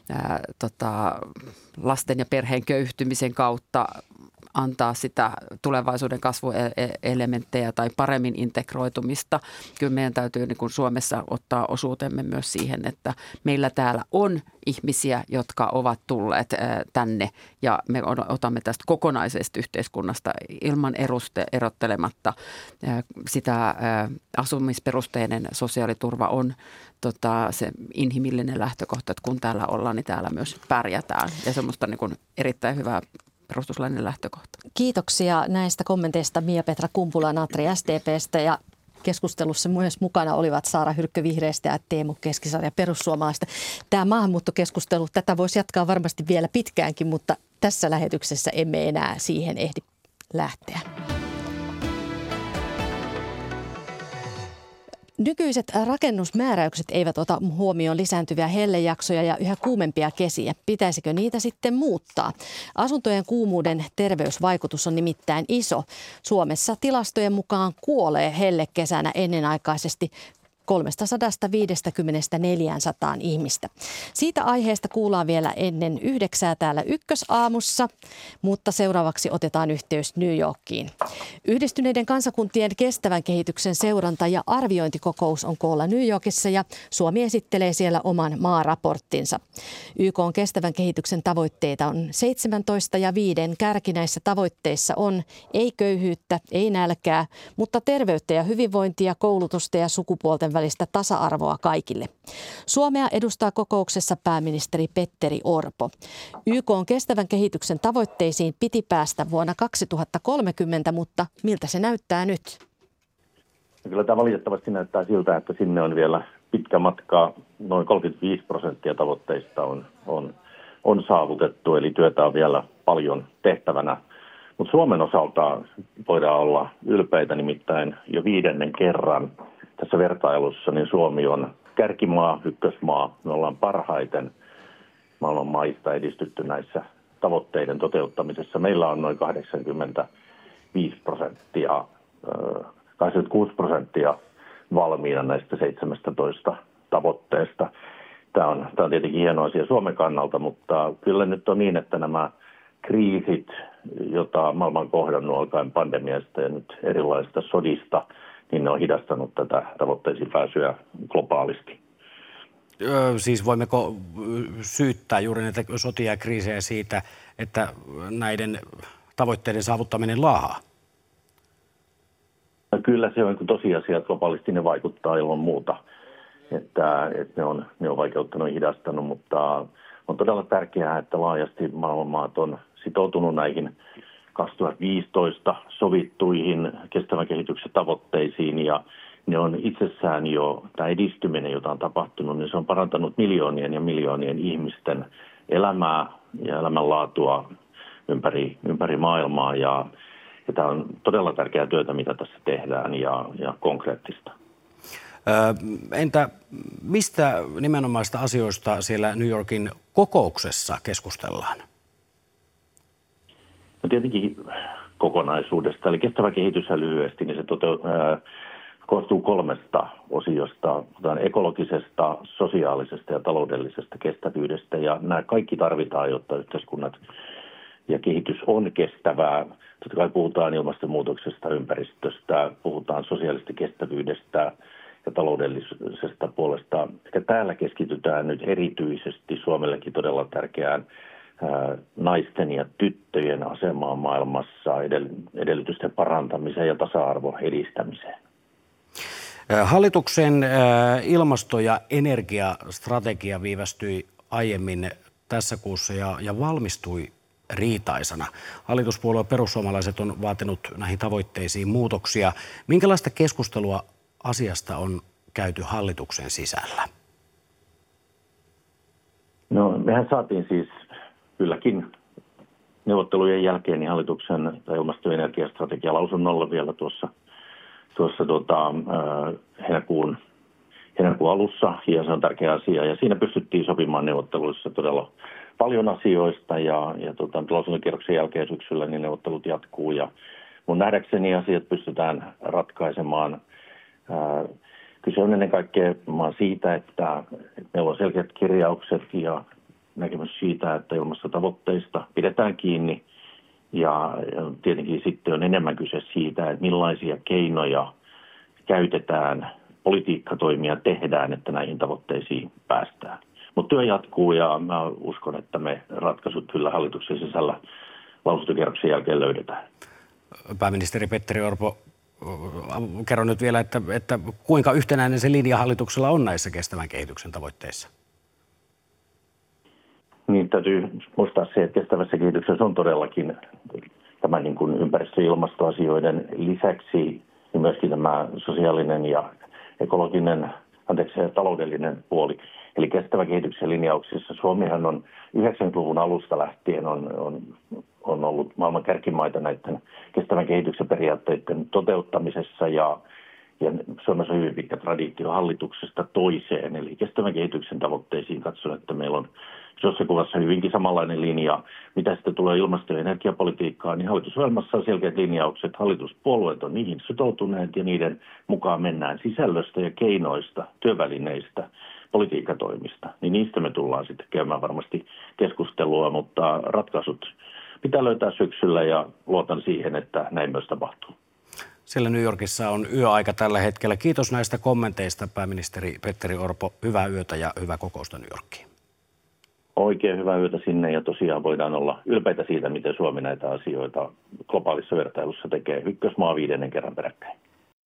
lasten ja perheen köyhtymisen kautta antaa sitä tulevaisuuden kasvuelementtejä tai paremmin integroitumista. Kyllä meidän täytyy niin kuin Suomessa ottaa osuutemme myös siihen, että meillä täällä on ihmisiä, jotka ovat tulleet tänne ja me otamme tästä kokonaisesta yhteiskunnasta ilman erottelematta. Sitä asumisperusteinen sosiaaliturva on se inhimillinen lähtökohta, että kun täällä ollaan, niin täällä myös pärjätään ja semmoista niin kuin erittäin hyvää perustuslainen lähtökohta. Kiitoksia näistä kommenteista Mia-Petra Kumpula-Natri SDP:stä ja keskustelussa myös mukana olivat Saara Hyrkkö Vihreistä ja Teemu Keskisarja perussuomalaista. Tämä maahanmuuttokeskustelu, tätä voisi jatkaa varmasti vielä pitkäänkin, mutta tässä lähetyksessä emme enää siihen ehdi lähteä. Nykyiset rakennusmääräykset eivät ota huomioon lisääntyviä hellejaksoja ja yhä kuumempia kesiä. Pitäisikö niitä sitten muuttaa? Asuntojen kuumuuden terveysvaikutus on nimittäin iso. Suomessa tilastojen mukaan kuolee hellekesänä ennenaikaisesti 350–400 ihmistä. Siitä aiheesta kuullaan vielä ennen 9 täällä Ykkösaamussa, mutta seuraavaksi otetaan yhteys New Yorkiin. Yhdistyneiden kansakuntien kestävän kehityksen seuranta- ja arviointikokous on koolla New Yorkissa ja Suomi esittelee siellä oman maaraporttinsa. YK:n kestävän kehityksen tavoitteita on 17 ja 5 kärki näissä tavoitteissa on ei köyhyyttä, ei nälkää, mutta terveyttä ja hyvinvointia, koulutusta ja sukupuolten välistä tasa-arvoa kaikille. Suomea edustaa kokouksessa pääministeri Petteri Orpo. YK:n kestävän kehityksen tavoitteisiin piti päästä vuonna 2030, mutta miltä se näyttää nyt? Kyllä tämä valitettavasti näyttää siltä, että sinne on vielä pitkä matka. Noin 35% tavoitteista on saavutettu, eli työtä on vielä paljon tehtävänä. Mutta Suomen osalta voidaan olla ylpeitä, nimittäin jo 5. kerran tässä vertailussa niin Suomi on kärkimaa, ykkösmaa. Me ollaan parhaiten maailman maista edistytty näissä tavoitteiden toteuttamisessa. Meillä on noin 86% valmiina näistä 17 tavoitteesta. Tämä on tietenkin hieno asia Suomen kannalta, mutta kyllä nyt on niin, että nämä kriisit, joita maailma on kohdannut alkaen pandemiasta ja nyt erilaisista sodista, niin ne on hidastanut tätä tavoitteisiin pääsyä globaalisti. Siis voimmeko syyttää juuri näitä sotia ja kriisejä siitä, että näiden tavoitteiden saavuttaminen laahaa? No kyllä se on tosiasia, että globaalisti ne vaikuttaa ilman muuta, että ne on vaikeuttanut ja hidastanut, mutta on todella tärkeää, että laajasti maailmanmaat on sitoutunut näihin 2015 sovittuihin kestävän kehityksen tavoitteisiin ja ne on itsessään jo, tämä edistyminen, jota on tapahtunut, niin se on parantanut miljoonien ja miljoonien ihmisten elämää ja elämänlaatua ympäri maailmaa ja Ja tämä on todella tärkeää työtä, mitä tässä tehdään ja konkreettista. Entä mistä nimenomaista asioista siellä New Yorkin kokouksessa keskustellaan? No tietenkin kokonaisuudesta, eli kestävä kehitys lyhyesti, niin se koostuu 3 osiosta, ekologisesta, sosiaalisesta ja taloudellisesta kestävyydestä, ja nämä kaikki tarvitaan, jotta yhteiskunnat ja kehitys on kestävää. Totta kai puhutaan ilmastonmuutoksesta, ympäristöstä, puhutaan sosiaalisesta kestävyydestä ja taloudellisesta puolesta. Ja täällä keskitytään nyt erityisesti Suomellekin todella tärkeään naisten ja tyttöjen asemaan maailmassa, edellytysten parantamiseen ja tasa-arvon edistämiseen. Hallituksen ilmasto- ja energiastrategia viivästyi aiemmin tässä kuussa ja valmistui riitaisana. Hallituspuolue Perussuomalaiset on vaatinut näihin tavoitteisiin muutoksia. Minkälaista keskustelua asiasta on käyty hallituksen sisällä? No, mehän saatiin siis kylläkin neuvottelujen jälkeen niin hallituksen ilmasto- ja energiastrategia lausunnolla vielä tuossa heinäkuun alussa, ja se on tärkeä asia. Ja siinä pystyttiin sopimaan neuvotteluissa todella paljon asioista, ja lausuntokierroksen jälkeen syksyllä niin neuvottelut jatkuu. Ja mun nähdäkseni asiat pystytään ratkaisemaan. Kyse on ennen kaikkea siitä, että meillä on selkeät kirjaukset ja näkemys siitä, että ilmastotavoitteista pidetään kiinni. Ja tietenkin sitten on enemmän kyse siitä, että millaisia keinoja käytetään, politiikkatoimia tehdään, että näihin tavoitteisiin päästään. Mutta työ jatkuu, ja mä uskon, että me ratkaisut kyllä hallituksen sisällä lausuntokierroksen jälkeen löydetään. Pääministeri Petteri Orpo, kerron nyt vielä, että kuinka yhtenäinen se linja hallituksella on näissä kestävän kehityksen tavoitteissa? Niin täytyy muistaa se, että kestävässä kehityksessä on todellakin tämä niin kuin ympäristö- ja ilmastoasioiden lisäksi niin myöskin tämä sosiaalinen ja ekologinen, ja taloudellinen puoli. Eli kestävän kehityksen linjauksissa Suomihan on 90-luvun alusta lähtien on ollut maailman kärkimaita näiden kestävän kehityksen periaatteiden toteuttamisessa, ja Suomessa on hyvin pitkä traditio hallituksesta toiseen. Eli kestävän kehityksen tavoitteisiin katson, että meillä on isossa kuvassa hyvinkin samanlainen linja. Mitä sitten tulee ilmasto- ja energiapolitiikkaan, niin hallitusohjelmassa on selkeät linjaukset. Hallituspuolueet on niihin sitoutuneet, ja niiden mukaan mennään sisällöstä ja keinoista, työvälineistä, politiikkatoimista. Niin niistä me tullaan sitten käymään varmasti keskustelua, mutta ratkaisut pitää löytää syksyllä, ja luotan siihen, että näin myös tapahtuu. Siellä New Yorkissa on yöaika tällä hetkellä. Kiitos näistä kommenteista, pääministeri Petteri Orpo. Hyvää yötä ja hyvää kokousta New Yorkiin. Oikein hyvää yötä sinne, ja tosiaan voidaan olla ylpeitä siitä, miten Suomi näitä asioita globaalissa vertailussa tekee. Ykkösmaa 5. kerran peräkkäin.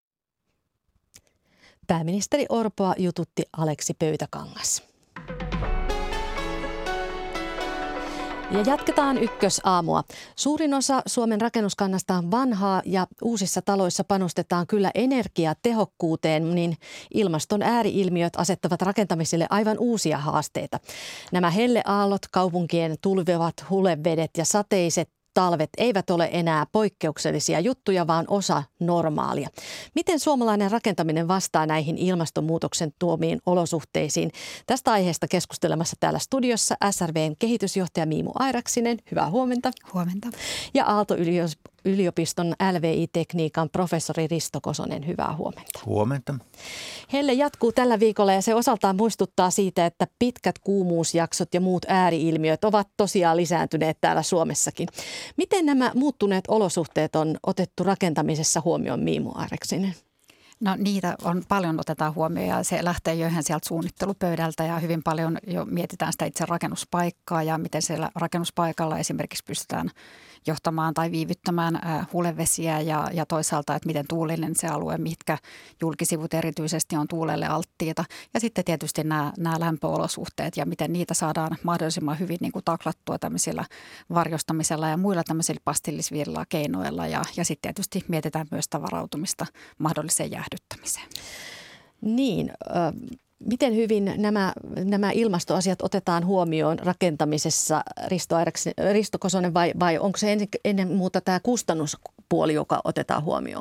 Pääministeri Orpoa jututti Aleksi Pöytäkangas. Ja jatketaan ykkösaamua. Suurin osa Suomen rakennuskannasta on vanhaa ja uusissa taloissa panostetaan kyllä energiatehokkuuteen, niin ilmaston ääriilmiöt asettavat rakentamiselle aivan uusia haasteita. Nämä helleaallot, kaupunkien tulvivat hulevedet ja sateiset talvet eivät ole enää poikkeuksellisia juttuja, vaan osa normaalia. Miten suomalainen rakentaminen vastaa näihin ilmastonmuutoksen tuomiin olosuhteisiin? Tästä aiheesta keskustelemassa täällä studiossa SRV:n kehitysjohtaja Miimu Airaksinen. Hyvää huomenta. Huomenta. Ja Aalto-yliopiston LVI-tekniikan professori Risto Kosonen. Hyvää huomenta. Huomenta. Helle jatkuu tällä viikolla, ja se osaltaan muistuttaa siitä, että pitkät kuumuusjaksot ja muut ääriilmiöt ovat tosiaan lisääntyneet täällä Suomessakin. Miten nämä muuttuneet olosuhteet on otettu rakentamisessa huomioon, Miimu Airaksinen? No niitä on paljon otetaan huomioon, ja se lähtee jo ihan sieltä suunnittelupöydältä, ja hyvin paljon jo mietitään sitä itse rakennuspaikkaa ja miten siellä rakennuspaikalla esimerkiksi pystytään johtamaan tai viivyttämään hulevesiä ja toisaalta, että miten tuulinen se alue, mitkä julkisivut erityisesti on tuulelle alttiita. Ja sitten tietysti nämä lämpöolosuhteet ja miten niitä saadaan mahdollisimman hyvin niin kuin taklattua tämmöisillä varjostamisella ja muilla tämmöisillä pastillisvirilla keinoilla. Ja sitten tietysti mietitään myös sitä varautumista mahdolliseen jäähdyttämiseen. Niin, Miten hyvin nämä ilmastoasiat otetaan huomioon rakentamisessa, Risto Kosonen, vai onko se ennen muuta tämä kustannuspuoli, joka otetaan huomioon?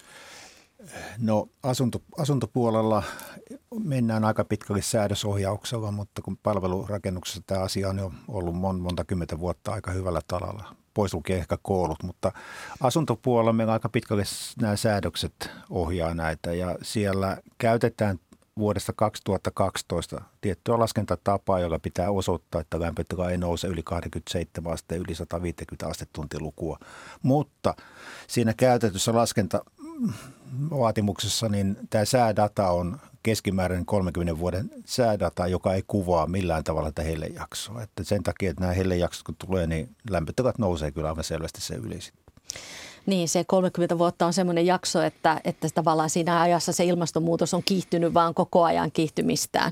No asuntopuolella mennään aika pitkälle säädösohjauksella, mutta kun palvelurakennuksessa tämä asia on jo ollut monta kymmentä vuotta aika hyvällä talalla. Pois lukee ehkä koulut, mutta asuntopuolella meillä aika pitkälle nämä säädökset ohjaa näitä ja siellä käytetään vuodesta 2012 tiettyä laskentatapaa, jolla pitää osoittaa, että lämpötila ei nouse yli 27 asteen, yli 150 astetuntilukua. Mutta siinä käytetyssä laskentavaatimuksessa niin tämä säädata on keskimääräinen 30 vuoden säädata, joka ei kuvaa millään tavalla tätä hellejaksoa. Että sen takia, että nämä hellejaksot kun tulee, niin lämpötilat nousee kyllä aivan selvästi se yli. Niin, se 30 vuotta on semmoinen jakso, että tavallaan siinä ajassa se ilmastonmuutos on kiihtynyt vaan koko ajan kiihtymistään.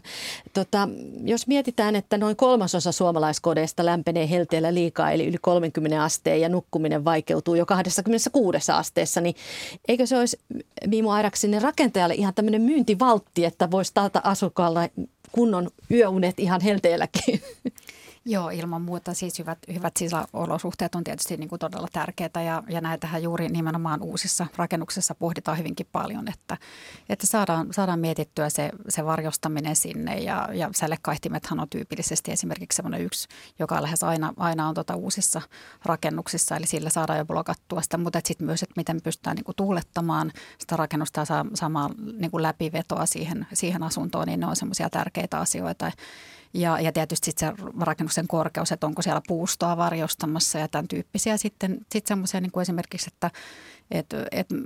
Jos mietitään, että noin 1/3 suomalaiskodeista lämpenee helteellä liikaa, eli yli 30 asteen ja nukkuminen vaikeutuu jo 26 asteessa, niin eikö se olisi Miimo Airaksinen rakentajalle ihan tämmöinen myyntivaltti, että voisi taata asukkaalle kunnon yöunet ihan helteelläkin? Joo, ilman muuta siis hyvät sisäolosuhteet on tietysti niin kuin todella tärkeitä ja näitähän juuri nimenomaan uusissa rakennuksissa pohditaan hyvinkin paljon, että saadaan mietittyä se varjostaminen sinne ja sälekaihtimethan on tyypillisesti esimerkiksi semmoinen yksi, joka lähes aina on uusissa rakennuksissa, eli sillä saadaan jo blokattua sitä, mutta sitten myös, että miten pystytään niin kuin tuulettamaan sitä rakennusta ja saamaan niin kuin läpivetoa siihen asuntoon, niin ne on semmoisia tärkeitä asioita. Ja tietysti sitten se rakennuksen korkeus, että onko siellä puustoa varjostamassa ja tämän tyyppisiä. Sitten semmoisia niin kuin esimerkiksi, että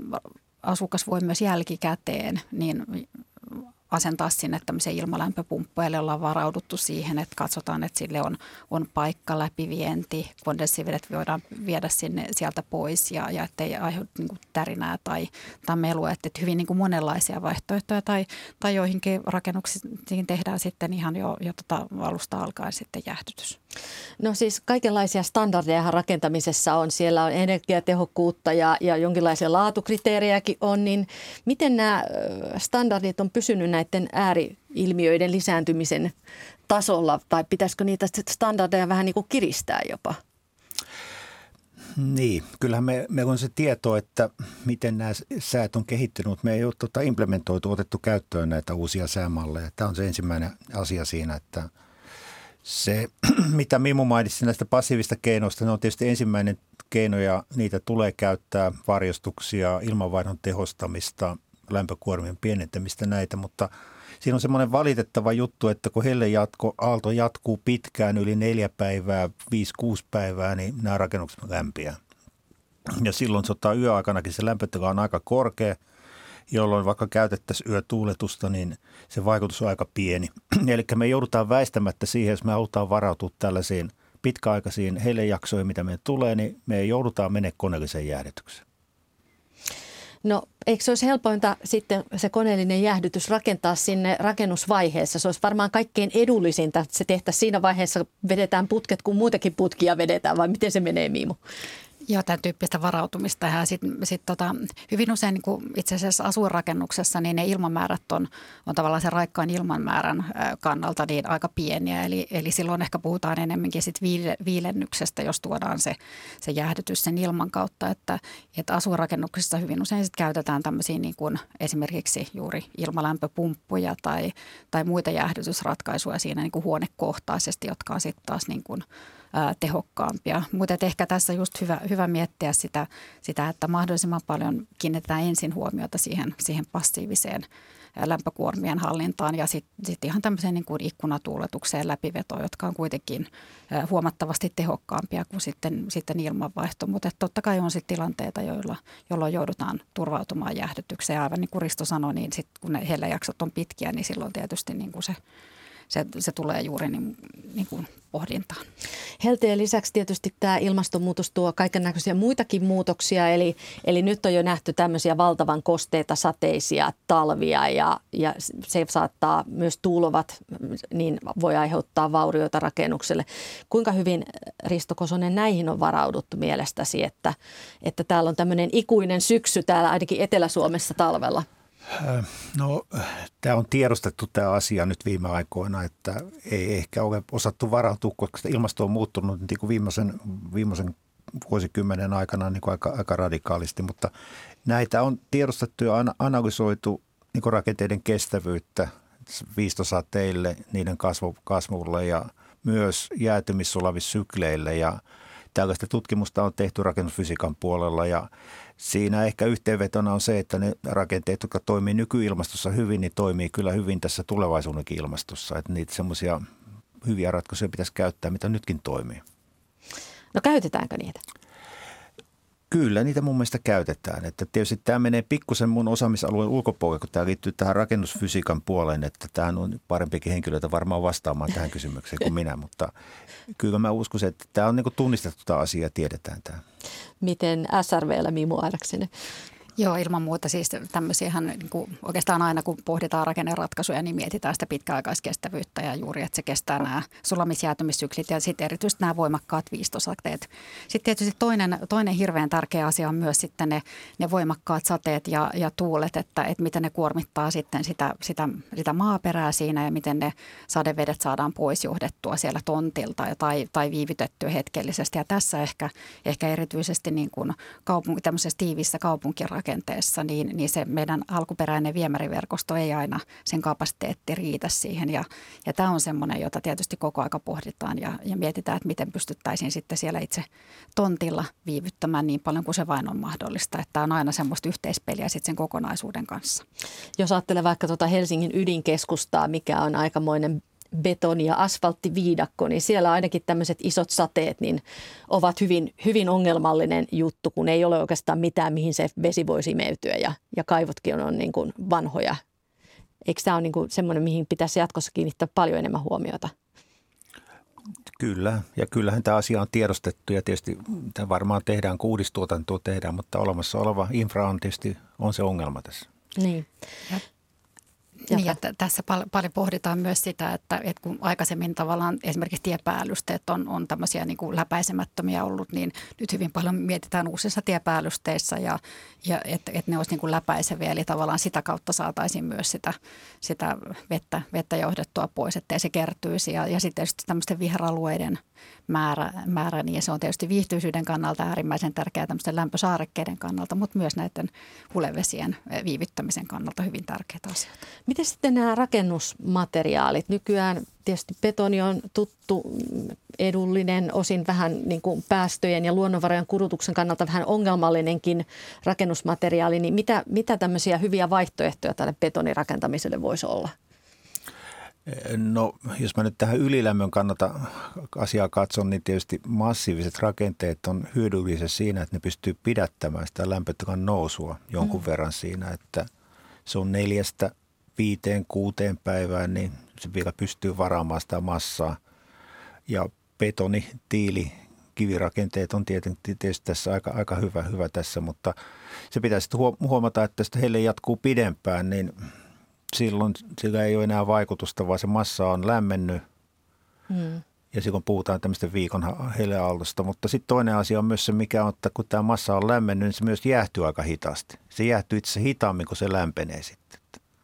asukas voi myös jälkikäteen niin asentaa sinne tämmöisiä ilmalämpöpumppuja, joilla on varauduttu siihen, että katsotaan, että sille on paikka läpivienti, kondenssivedet voidaan viedä sieltä pois ja ettei aiheudu niin kuin tärinää tai melua, että hyvin niin kuin monenlaisia vaihtoehtoja tai joihinkin rakennuksiin tehdään sitten ihan jo alusta alkaen sitten jäähdytys. No siis kaikenlaisia standardeja rakentamisessa on. Siellä on energiatehokkuutta ja jonkinlaisia laatukriteerejäkin on, niin miten nämä standardit on pysynyt näiden ääriilmiöiden lisääntymisen tasolla, tai pitäisikö niitä standardeja vähän niin kuin kiristää jopa? Niin, kyllähän meillä on se tieto, että miten nämä säät on kehittynyt, mutta me ei ole implementoitu, otettu käyttöön näitä uusia säämalleja. Tämä on se ensimmäinen asia siinä, että se, mitä Mimu mainitsi näistä passiivista keinoista, ne on tietysti ensimmäinen keino ja niitä tulee käyttää, varjostuksia, ilmanvaihdon tehostamista, lämpökuormien pienentämistä näitä, mutta siinä on semmoinen valitettava juttu, että kun helleaalto jatkuu pitkään, yli 4 päivää, 5-6 päivää, niin nämä rakennukset lämpiää. Ja silloin yöaikanakin se lämpötila on aika korkea, jolloin vaikka käytettäisiin yötuuletusta, niin se vaikutus on aika pieni. Eli me joudutaan väistämättä siihen, jos me halutaan varautua tällaisiin pitkäaikaisiin hellejaksoihin, mitä meille tulee, niin me joudutaan mennä koneelliseen jäähdytykseen. No eikö se olisi helpointa sitten se koneellinen jäähdytys rakentaa sinne rakennusvaiheessa? Se olisi varmaan kaikkein edullisinta, että se tehtäisiin siinä vaiheessa, vedetään putket, kun muitakin putkia vedetään, vai miten se menee, Miimo? Joo, tämän tyyppistä varautumista. Ja hyvin usein niin kuin itse asiassa asuinrakennuksessa niin ne ilmamäärät on tavallaan sen raikkaan ilmanmäärän kannalta niin aika pieniä. Eli silloin ehkä puhutaan enemmänkin sit viilennyksestä, jos tuodaan se jäähdytys sen ilman kautta. Että asuinrakennuksessa hyvin usein sit käytetään tämmöisiä niin kuin esimerkiksi juuri ilmalämpöpumppuja tai muita jäähdytysratkaisuja siinä niin kuin huonekohtaisesti, jotka on sitten taas niin kuin tehokkaampia. Mutta ehkä tässä just hyvä miettiä sitä, että mahdollisimman paljon kiinnitetään ensin huomiota siihen passiiviseen lämpökuormien hallintaan ja sitten ihan tämmöiseen niin kuin ikkunatuuletukseen läpivetoon, jotka on kuitenkin huomattavasti tehokkaampia kuin sitten ilmanvaihto. Mutta totta kai on sitten tilanteita, jolloin joudutaan turvautumaan jäähdytykseen. Aivan niin kuin Risto sanoi, niin sit, kun ne hellejaksot on pitkiä, niin silloin tietysti niin kuin se tulee juuri niin kuin pohdintaan. Helteen lisäksi tietysti tämä ilmastonmuutos tuo kaikennäköisiä muitakin muutoksia, eli nyt on jo nähty tämmöisiä valtavan kosteita sateisia talvia ja se saattaa myös tuulovat, niin voi aiheuttaa vaurioita rakennukselle. Kuinka hyvin, Risto Kosonen, näihin on varauduttu mielestäsi, että täällä on tämmöinen ikuinen syksy täällä ainakin Etelä-Suomessa talvella? No, tämä on tiedostettu tämä asia nyt viime aikoina, että ei ehkä ole osattu varautua, koska ilmasto on muuttunut niin kuin viimeisen vuosikymmenen aikana niin kuin aika radikaalisti, mutta näitä on tiedostettu ja analysoitu niin kuin rakenteiden kestävyyttä viistosateille, niiden kasvulle ja myös jäätymissulavissykleille ja tällaista tutkimusta on tehty rakennusfysiikan puolella ja siinä ehkä yhteenvetona on se, että ne rakenteet, jotka toimii nykyilmastossa hyvin, niin toimii kyllä hyvin tässä tulevaisuudenkin ilmastossa. Että niitä semmoisia hyviä ratkaisuja pitäisi käyttää, mitä nytkin toimii. No käytetäänkö niitä? Kyllä, niitä mun mielestä käytetään. Että tietysti tämä menee pikkusen mun osaamisalueen ulkopuolelle, kun tämä liittyy tähän rakennusfysiikan puoleen, että tämä on parempikin henkilöitä varmaan vastaamaan tähän kysymykseen kuin minä, mutta kyllä mä uskon, että tämä on niin kuin tunnistettu tämä asia ja tiedetään tämä. Miten SRV:llä Mimmo Airaksinen? Joo, ilman muuta siis tämmöisiähän niin kuin oikeastaan aina kun pohditaan rakenneratkaisuja, niin mietitään sitä pitkäaikaiskestävyyttä ja juuri, että se kestää nämä sulamisjäätymissyklit ja sitten erityisesti nämä voimakkaat viistosateet. Sitten tietysti toinen hirveän tärkeä asia on myös sitten ne voimakkaat sateet ja tuulet, että miten ne kuormittaa sitten sitä maaperää siinä ja miten ne sadevedet saadaan pois johdettua siellä tontilta tai viivytettyä hetkellisesti. Ja tässä ehkä erityisesti niin kuin tämmöisessä tiiviissä kaupunkirakenteessa, niin se meidän alkuperäinen viemäriverkosto ei aina sen kapasiteetti riitä siihen. Ja tämä on semmoinen, jota tietysti koko aika pohditaan ja mietitään, että miten pystyttäisiin sitten siellä itse tontilla viivyttämään niin paljon kuin se vain on mahdollista. Että tämä on aina semmoista yhteispeliä sitten sen kokonaisuuden kanssa. Jos ajattelee vaikka Helsingin ydinkeskustaa, mikä on aikamoinen betoni- ja asfalttiviidakko, niin siellä ainakin tämmöiset isot sateet niin ovat hyvin, hyvin ongelmallinen juttu, kun ei ole oikeastaan mitään, mihin se vesi voisi imeytyä ja kaivotkin on niin kuin vanhoja. Eikö tämä ole niin kuin semmoinen, mihin pitäisi jatkossa kiinnittää paljon enemmän huomiota? Kyllä, ja kyllähän tämä asia on tiedostettu ja tietysti tämä varmaan tehdään, kun uudistuotantoa tehdään, mutta olemassa oleva infra on tietysti on se ongelma tässä. Niin. Niin, että tässä paljon pohditaan myös sitä, että kun aikaisemmin tavallaan esimerkiksi tiepäällysteet on tämmöisiä niin kuin läpäisemättömiä ollut, niin nyt hyvin paljon mietitään uusissa tiepäällysteissä ja että ne olisi niin kuin läpäiseviä, eli tavallaan sitä kautta saataisiin myös sitä vettä johdettua pois, ettei se kertyisi. Ja sitten tietysti tämmöisten viheralueiden määrä, niin se on tietysti viihtyisyyden kannalta äärimmäisen tärkeää tämmöisten lämpösaarekkeiden kannalta, mutta myös näiden hulevesien viivyttämisen kannalta hyvin tärkeitä asioita. Miten sitten nämä rakennusmateriaalit? Nykyään tietysti betoni on tuttu, edullinen, osin vähän niin kuin päästöjen ja luonnonvarojen kulutuksen kannalta vähän ongelmallinenkin rakennusmateriaali. Niin mitä tämmöisiä hyviä vaihtoehtoja tälle betonirakentamiselle voisi olla? No, jos mä nyt tähän ylilämmön kannalta asiaa katson, niin tietysti massiiviset rakenteet on hyödyllisiä siinä, että ne pystyy pidättämään sitä lämpötilan nousua jonkun verran siinä, että se on 4-5-6 päivään, niin se vielä pystyy varaamaan sitä massaa. Ja betoni, tiili, kivirakenteet on tietysti tässä aika hyvä tässä, mutta se pitää sitten huomata, että jos heille jatkuu pidempään, niin silloin sillä ei ole enää vaikutusta, vaan se massa on lämmennyt ja silloin puhutaan tämmöistä viikon helleaallosta. Mutta sitten toinen asia on myös se, mikä on, että kun tämä massa on lämmennyt, niin se myös jäähtyy aika hitaasti. Se jäähtyy itse hitaammin, kun se lämpenee sitten.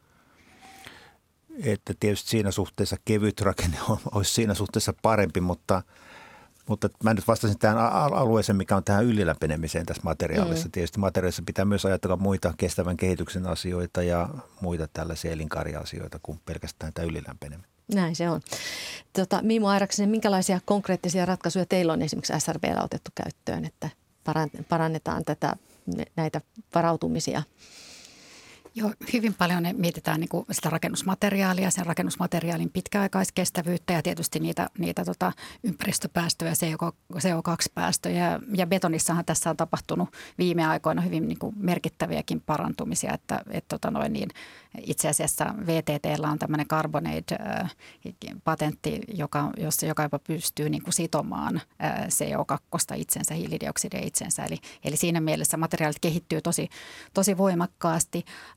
Että tietysti siinä suhteessa kevyt rakenne olisi siinä suhteessa parempi, mutta mä nyt vastasin tähän alueeseen, mikä on tähän ylilämpenemiseen tässä materiaalissa. Tietysti materiaalissa pitää myös ajatella muita kestävän kehityksen asioita ja muita tällaisia elinkaariasioita kuin pelkästään tämä ylilämpeneminen. Näin se on. Mimmo Airaksinen, minkälaisia konkreettisia ratkaisuja teillä on esimerkiksi SRV:llä otettu käyttöön, että parannetaan näitä varautumisia? Joo, hyvin paljon mietitään niin kuin sitä rakennusmateriaalia, sen rakennusmateriaalin pitkäaikaiskestävyyttä ja tietysti niitä ympäristöpäästöjä, CO2-päästöjä. Ja betonissahan tässä on tapahtunut viime aikoina hyvin niin kuin merkittäviäkin parantumisia, että itse asiassa VTT:llä on tämmöinen Carbonate-patentti, joka jopa pystyy niin kuin sitomaan CO2 itsensä, hiilidioksidia itsensä. Eli siinä mielessä materiaalit kehittyy tosi voimakkaasti.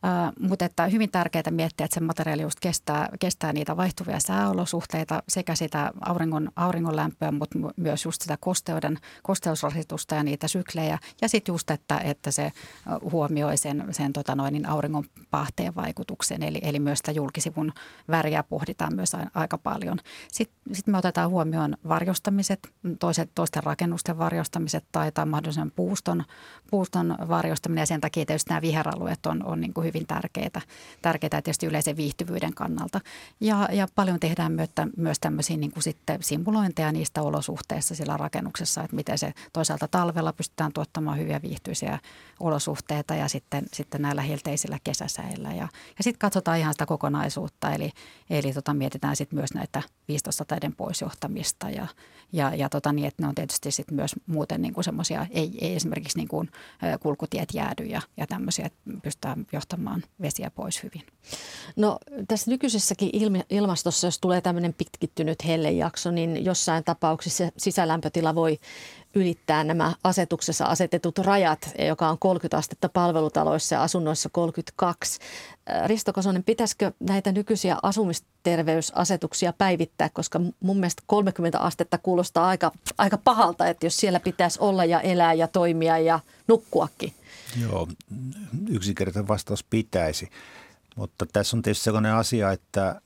Mutta että hyvin tärkeää miettiä, että se materiaali just kestää niitä vaihtuvia sääolosuhteita sekä sitä auringon lämpöä, mutta myös just sitä kosteusrasitusta ja niitä syklejä. Ja sitten just, että se huomioi sen auringon paahteen vaikutuksen, eli myös sitä julkisivun väriä pohditaan myös aika paljon. Sitten me otetaan huomioon varjostamiset, toisten rakennusten varjostamiset tai mahdollisen puuston varjostaminen, ja sen takia tietysti nämä viheralueet on niin kuin hyvin tärkeitä tietysti yleisen viihtyvyyden kannalta. Ja paljon tehdään myös tämmöisiä niin kuin sitten simulointeja niistä olosuhteista siellä rakennuksessa, että miten se toisaalta talvella pystytään tuottamaan hyviä viihtyisiä olosuhteita ja sitten näillä helteisillä kesäsäillä. Ja sitten katsotaan ihan sitä kokonaisuutta, eli mietitään sitten myös näitä viistosateiden poisjohtamista ja niin, että ne on tietysti sitten myös muuten niin kuin semmoisia, ei esimerkiksi niin kuin kulkutiet jäädy ja tämmöisiä, että pystytään johtamaan vesiä pois hyvin. No tässä nykyisessäkin ilmastossa, jos tulee tämmöinen pitkittynyt hellejakso, niin jossain tapauksissa sisälämpötila voi ylittää nämä asetuksessa asetetut rajat, joka on 30 astetta palvelutaloissa ja asunnoissa 32. Risto Kosonen, pitäisikö näitä nykyisiä asumisterveysasetuksia päivittää, koska mun mielestä 30 astetta kuulostaa aika pahalta, että jos siellä pitäisi olla ja elää ja toimia ja nukkuakin. Joo, yksinkertainen vastaus pitäisi, mutta tässä on tietysti sellainen asia, että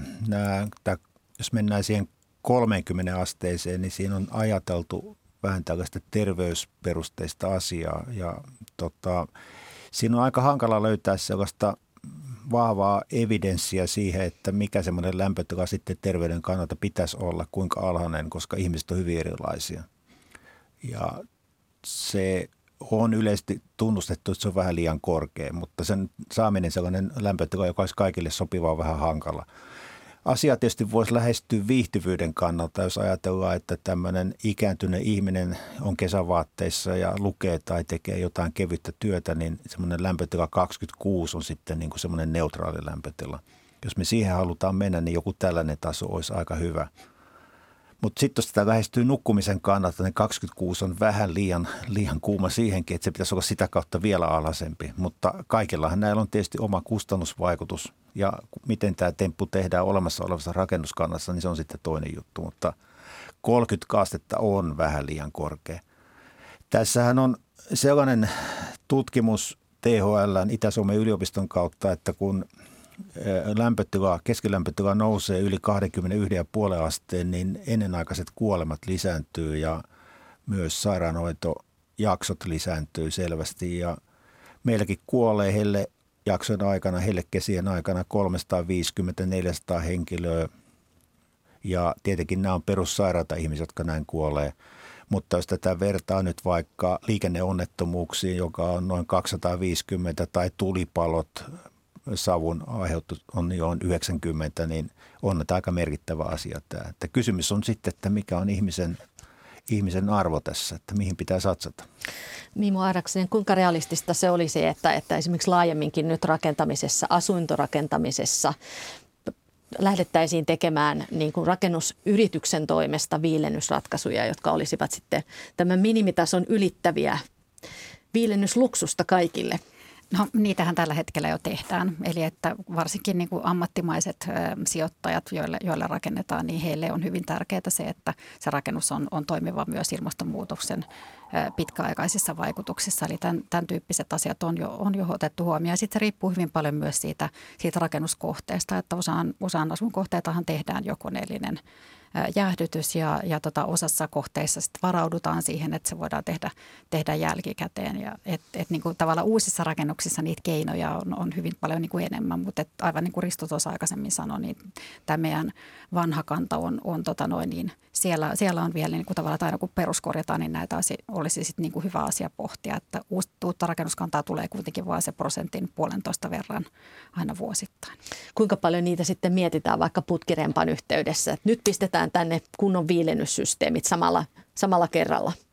jos mennään siihen 30 asteeseen, niin siinä on ajateltu vähän tällaista terveysperusteista asiaa ja siinä on aika hankala löytää sellaista vahvaa evidenssiä siihen, että mikä semmoinen lämpötila sitten terveyden kannalta pitäisi olla, kuinka alhainen, koska ihmiset on hyvin erilaisia. Ja se on yleisesti tunnustettu, että se on vähän liian korkea, mutta sen saaminen sellainen lämpötila, joka olisi kaikille sopiva, on vähän hankala. Asia tietysti voisi lähestyä viihtyvyyden kannalta, jos ajatellaan, että tämmöinen ikääntynyt ihminen on kesävaatteissa ja lukee tai tekee jotain kevyttä työtä, niin semmoinen lämpötila 26 on sitten niin kuin semmoinen neutraali lämpötila. Jos me siihen halutaan mennä, niin joku tällainen taso olisi aika hyvä. Mutta sitten jos sitä lähestyy nukkumisen kannalta, niin 26 on vähän liian kuuma siihenkin, että se pitäisi olla sitä kautta vielä alhaisempi. Mutta kaikillahan näillä on tietysti oma kustannusvaikutus ja miten tämä temppu tehdään olemassa olevassa rakennuskannassa, niin se on sitten toinen juttu. Mutta 30 astetta on vähän liian korkea. Tässähän on sellainen tutkimus THL:n Itä-Suomen yliopiston kautta, että kun keskilämpötila nousee yli 21,5 asteen, niin ennenaikaiset kuolemat lisääntyy ja myös sairaanhoitojaksot lisääntyy selvästi. Ja meilläkin kuolee hellejakson aikana, hellekesien aikana 350-400 henkilöä. Ja tietenkin nämä on perussairaita ihmisiä, jotka näin kuolee. Mutta jos tätä vertaa nyt vaikka liikenneonnettomuuksiin, joka on noin 250 tai tulipalot, savun aiheutus on jo 90, niin on aika merkittävä asia tämä. Että kysymys on sitten, että mikä on ihmisen arvo tässä, että mihin pitää satsata. Miimo Airaksinen, kuinka realistista se olisi, että esimerkiksi laajemminkin nyt rakentamisessa, asuntorakentamisessa lähdettäisiin tekemään niin kuin rakennusyrityksen toimesta viilennysratkaisuja, jotka olisivat sitten tämän minimitason ylittäviä viilennysluksusta kaikille? No niitähän tällä hetkellä jo tehdään, eli että varsinkin niin kuin ammattimaiset sijoittajat, joille rakennetaan, niin heille on hyvin tärkeää se, että se rakennus on toimiva myös ilmastonmuutoksen pitkäaikaisissa vaikutuksissa. Eli tämän tyyppiset asiat on jo otettu huomioon. Ja sitten se riippuu hyvin paljon myös siitä rakennuskohteesta, että osaan asunkohteitahan tehdään jo koneellinen jäähdytys ja osassa kohteissa sitten varaudutaan siihen, että se voidaan tehdä jälkikäteen. Ja niin kuin tavallaan uusissa rakennuksissa niitä keinoja on hyvin paljon niin kuin enemmän, mutta aivan niin kuin Risto tuossa aikaisemmin sanoi, niin tämä meidän vanha kanta on niin siellä on vielä niin kuin tavallaan, että aina kun peruskorjataan, niin näitä olisi sitten niin kuin hyvä asia pohtia, että uutta rakennuskantaa tulee kuitenkin vain se 1-1,5% verran aina vuosittain. Kuinka paljon niitä sitten mietitään vaikka putkirempan yhteydessä, että nyt pistetään tänne kunnon viilennyssysteemit samalla kerralla?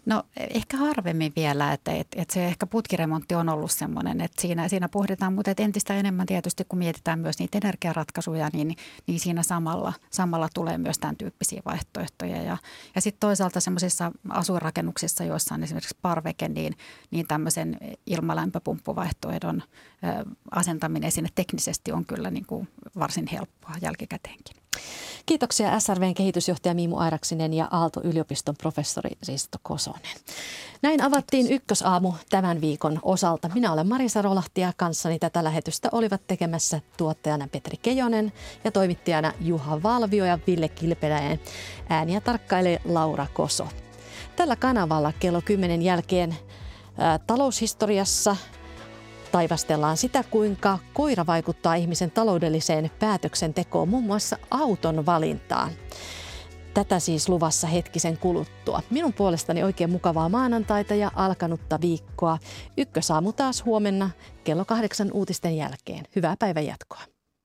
No ehkä harvemmin vielä, että se ehkä putkiremontti on ollut semmoinen, että siinä pohditaan, mutta entistä enemmän tietysti kun mietitään myös niitä energiaratkaisuja, niin siinä samalla tulee myös tämän tyyppisiä vaihtoehtoja. Ja sitten toisaalta semmoisissa asuinrakennuksissa, joissa on esimerkiksi parveke, niin tämmöisen ilmalämpöpumppuvaihtoehdon asentaminen sinne teknisesti on kyllä niin kuin varsin helppoa jälkikäteenkin. Kiitoksia SRV:n kehitysjohtaja Miimu Airaksinen ja Aalto-yliopiston professori Risto Kosonen. Näin avattiin Ykkösaamu tämän viikon osalta. Minä olen Marisa Rolahti ja kanssani tätä lähetystä olivat tekemässä tuottajana Petri Kejonen ja toimittajana Juha Valvio ja Ville Kilpeläinen. Ääniä tarkkailee Laura Koso. Tällä kanavalla kello 10 jälkeen taloushistoriassa taivastellaan sitä, kuinka koira vaikuttaa ihmisen taloudelliseen päätöksentekoon, muun muassa auton valintaan. Tätä siis luvassa hetkisen kuluttua. Minun puolestani oikein mukavaa maanantaita ja alkanutta viikkoa. Ykkösaamu taas huomenna kello 8 uutisten jälkeen. Hyvää päivän jatkoa.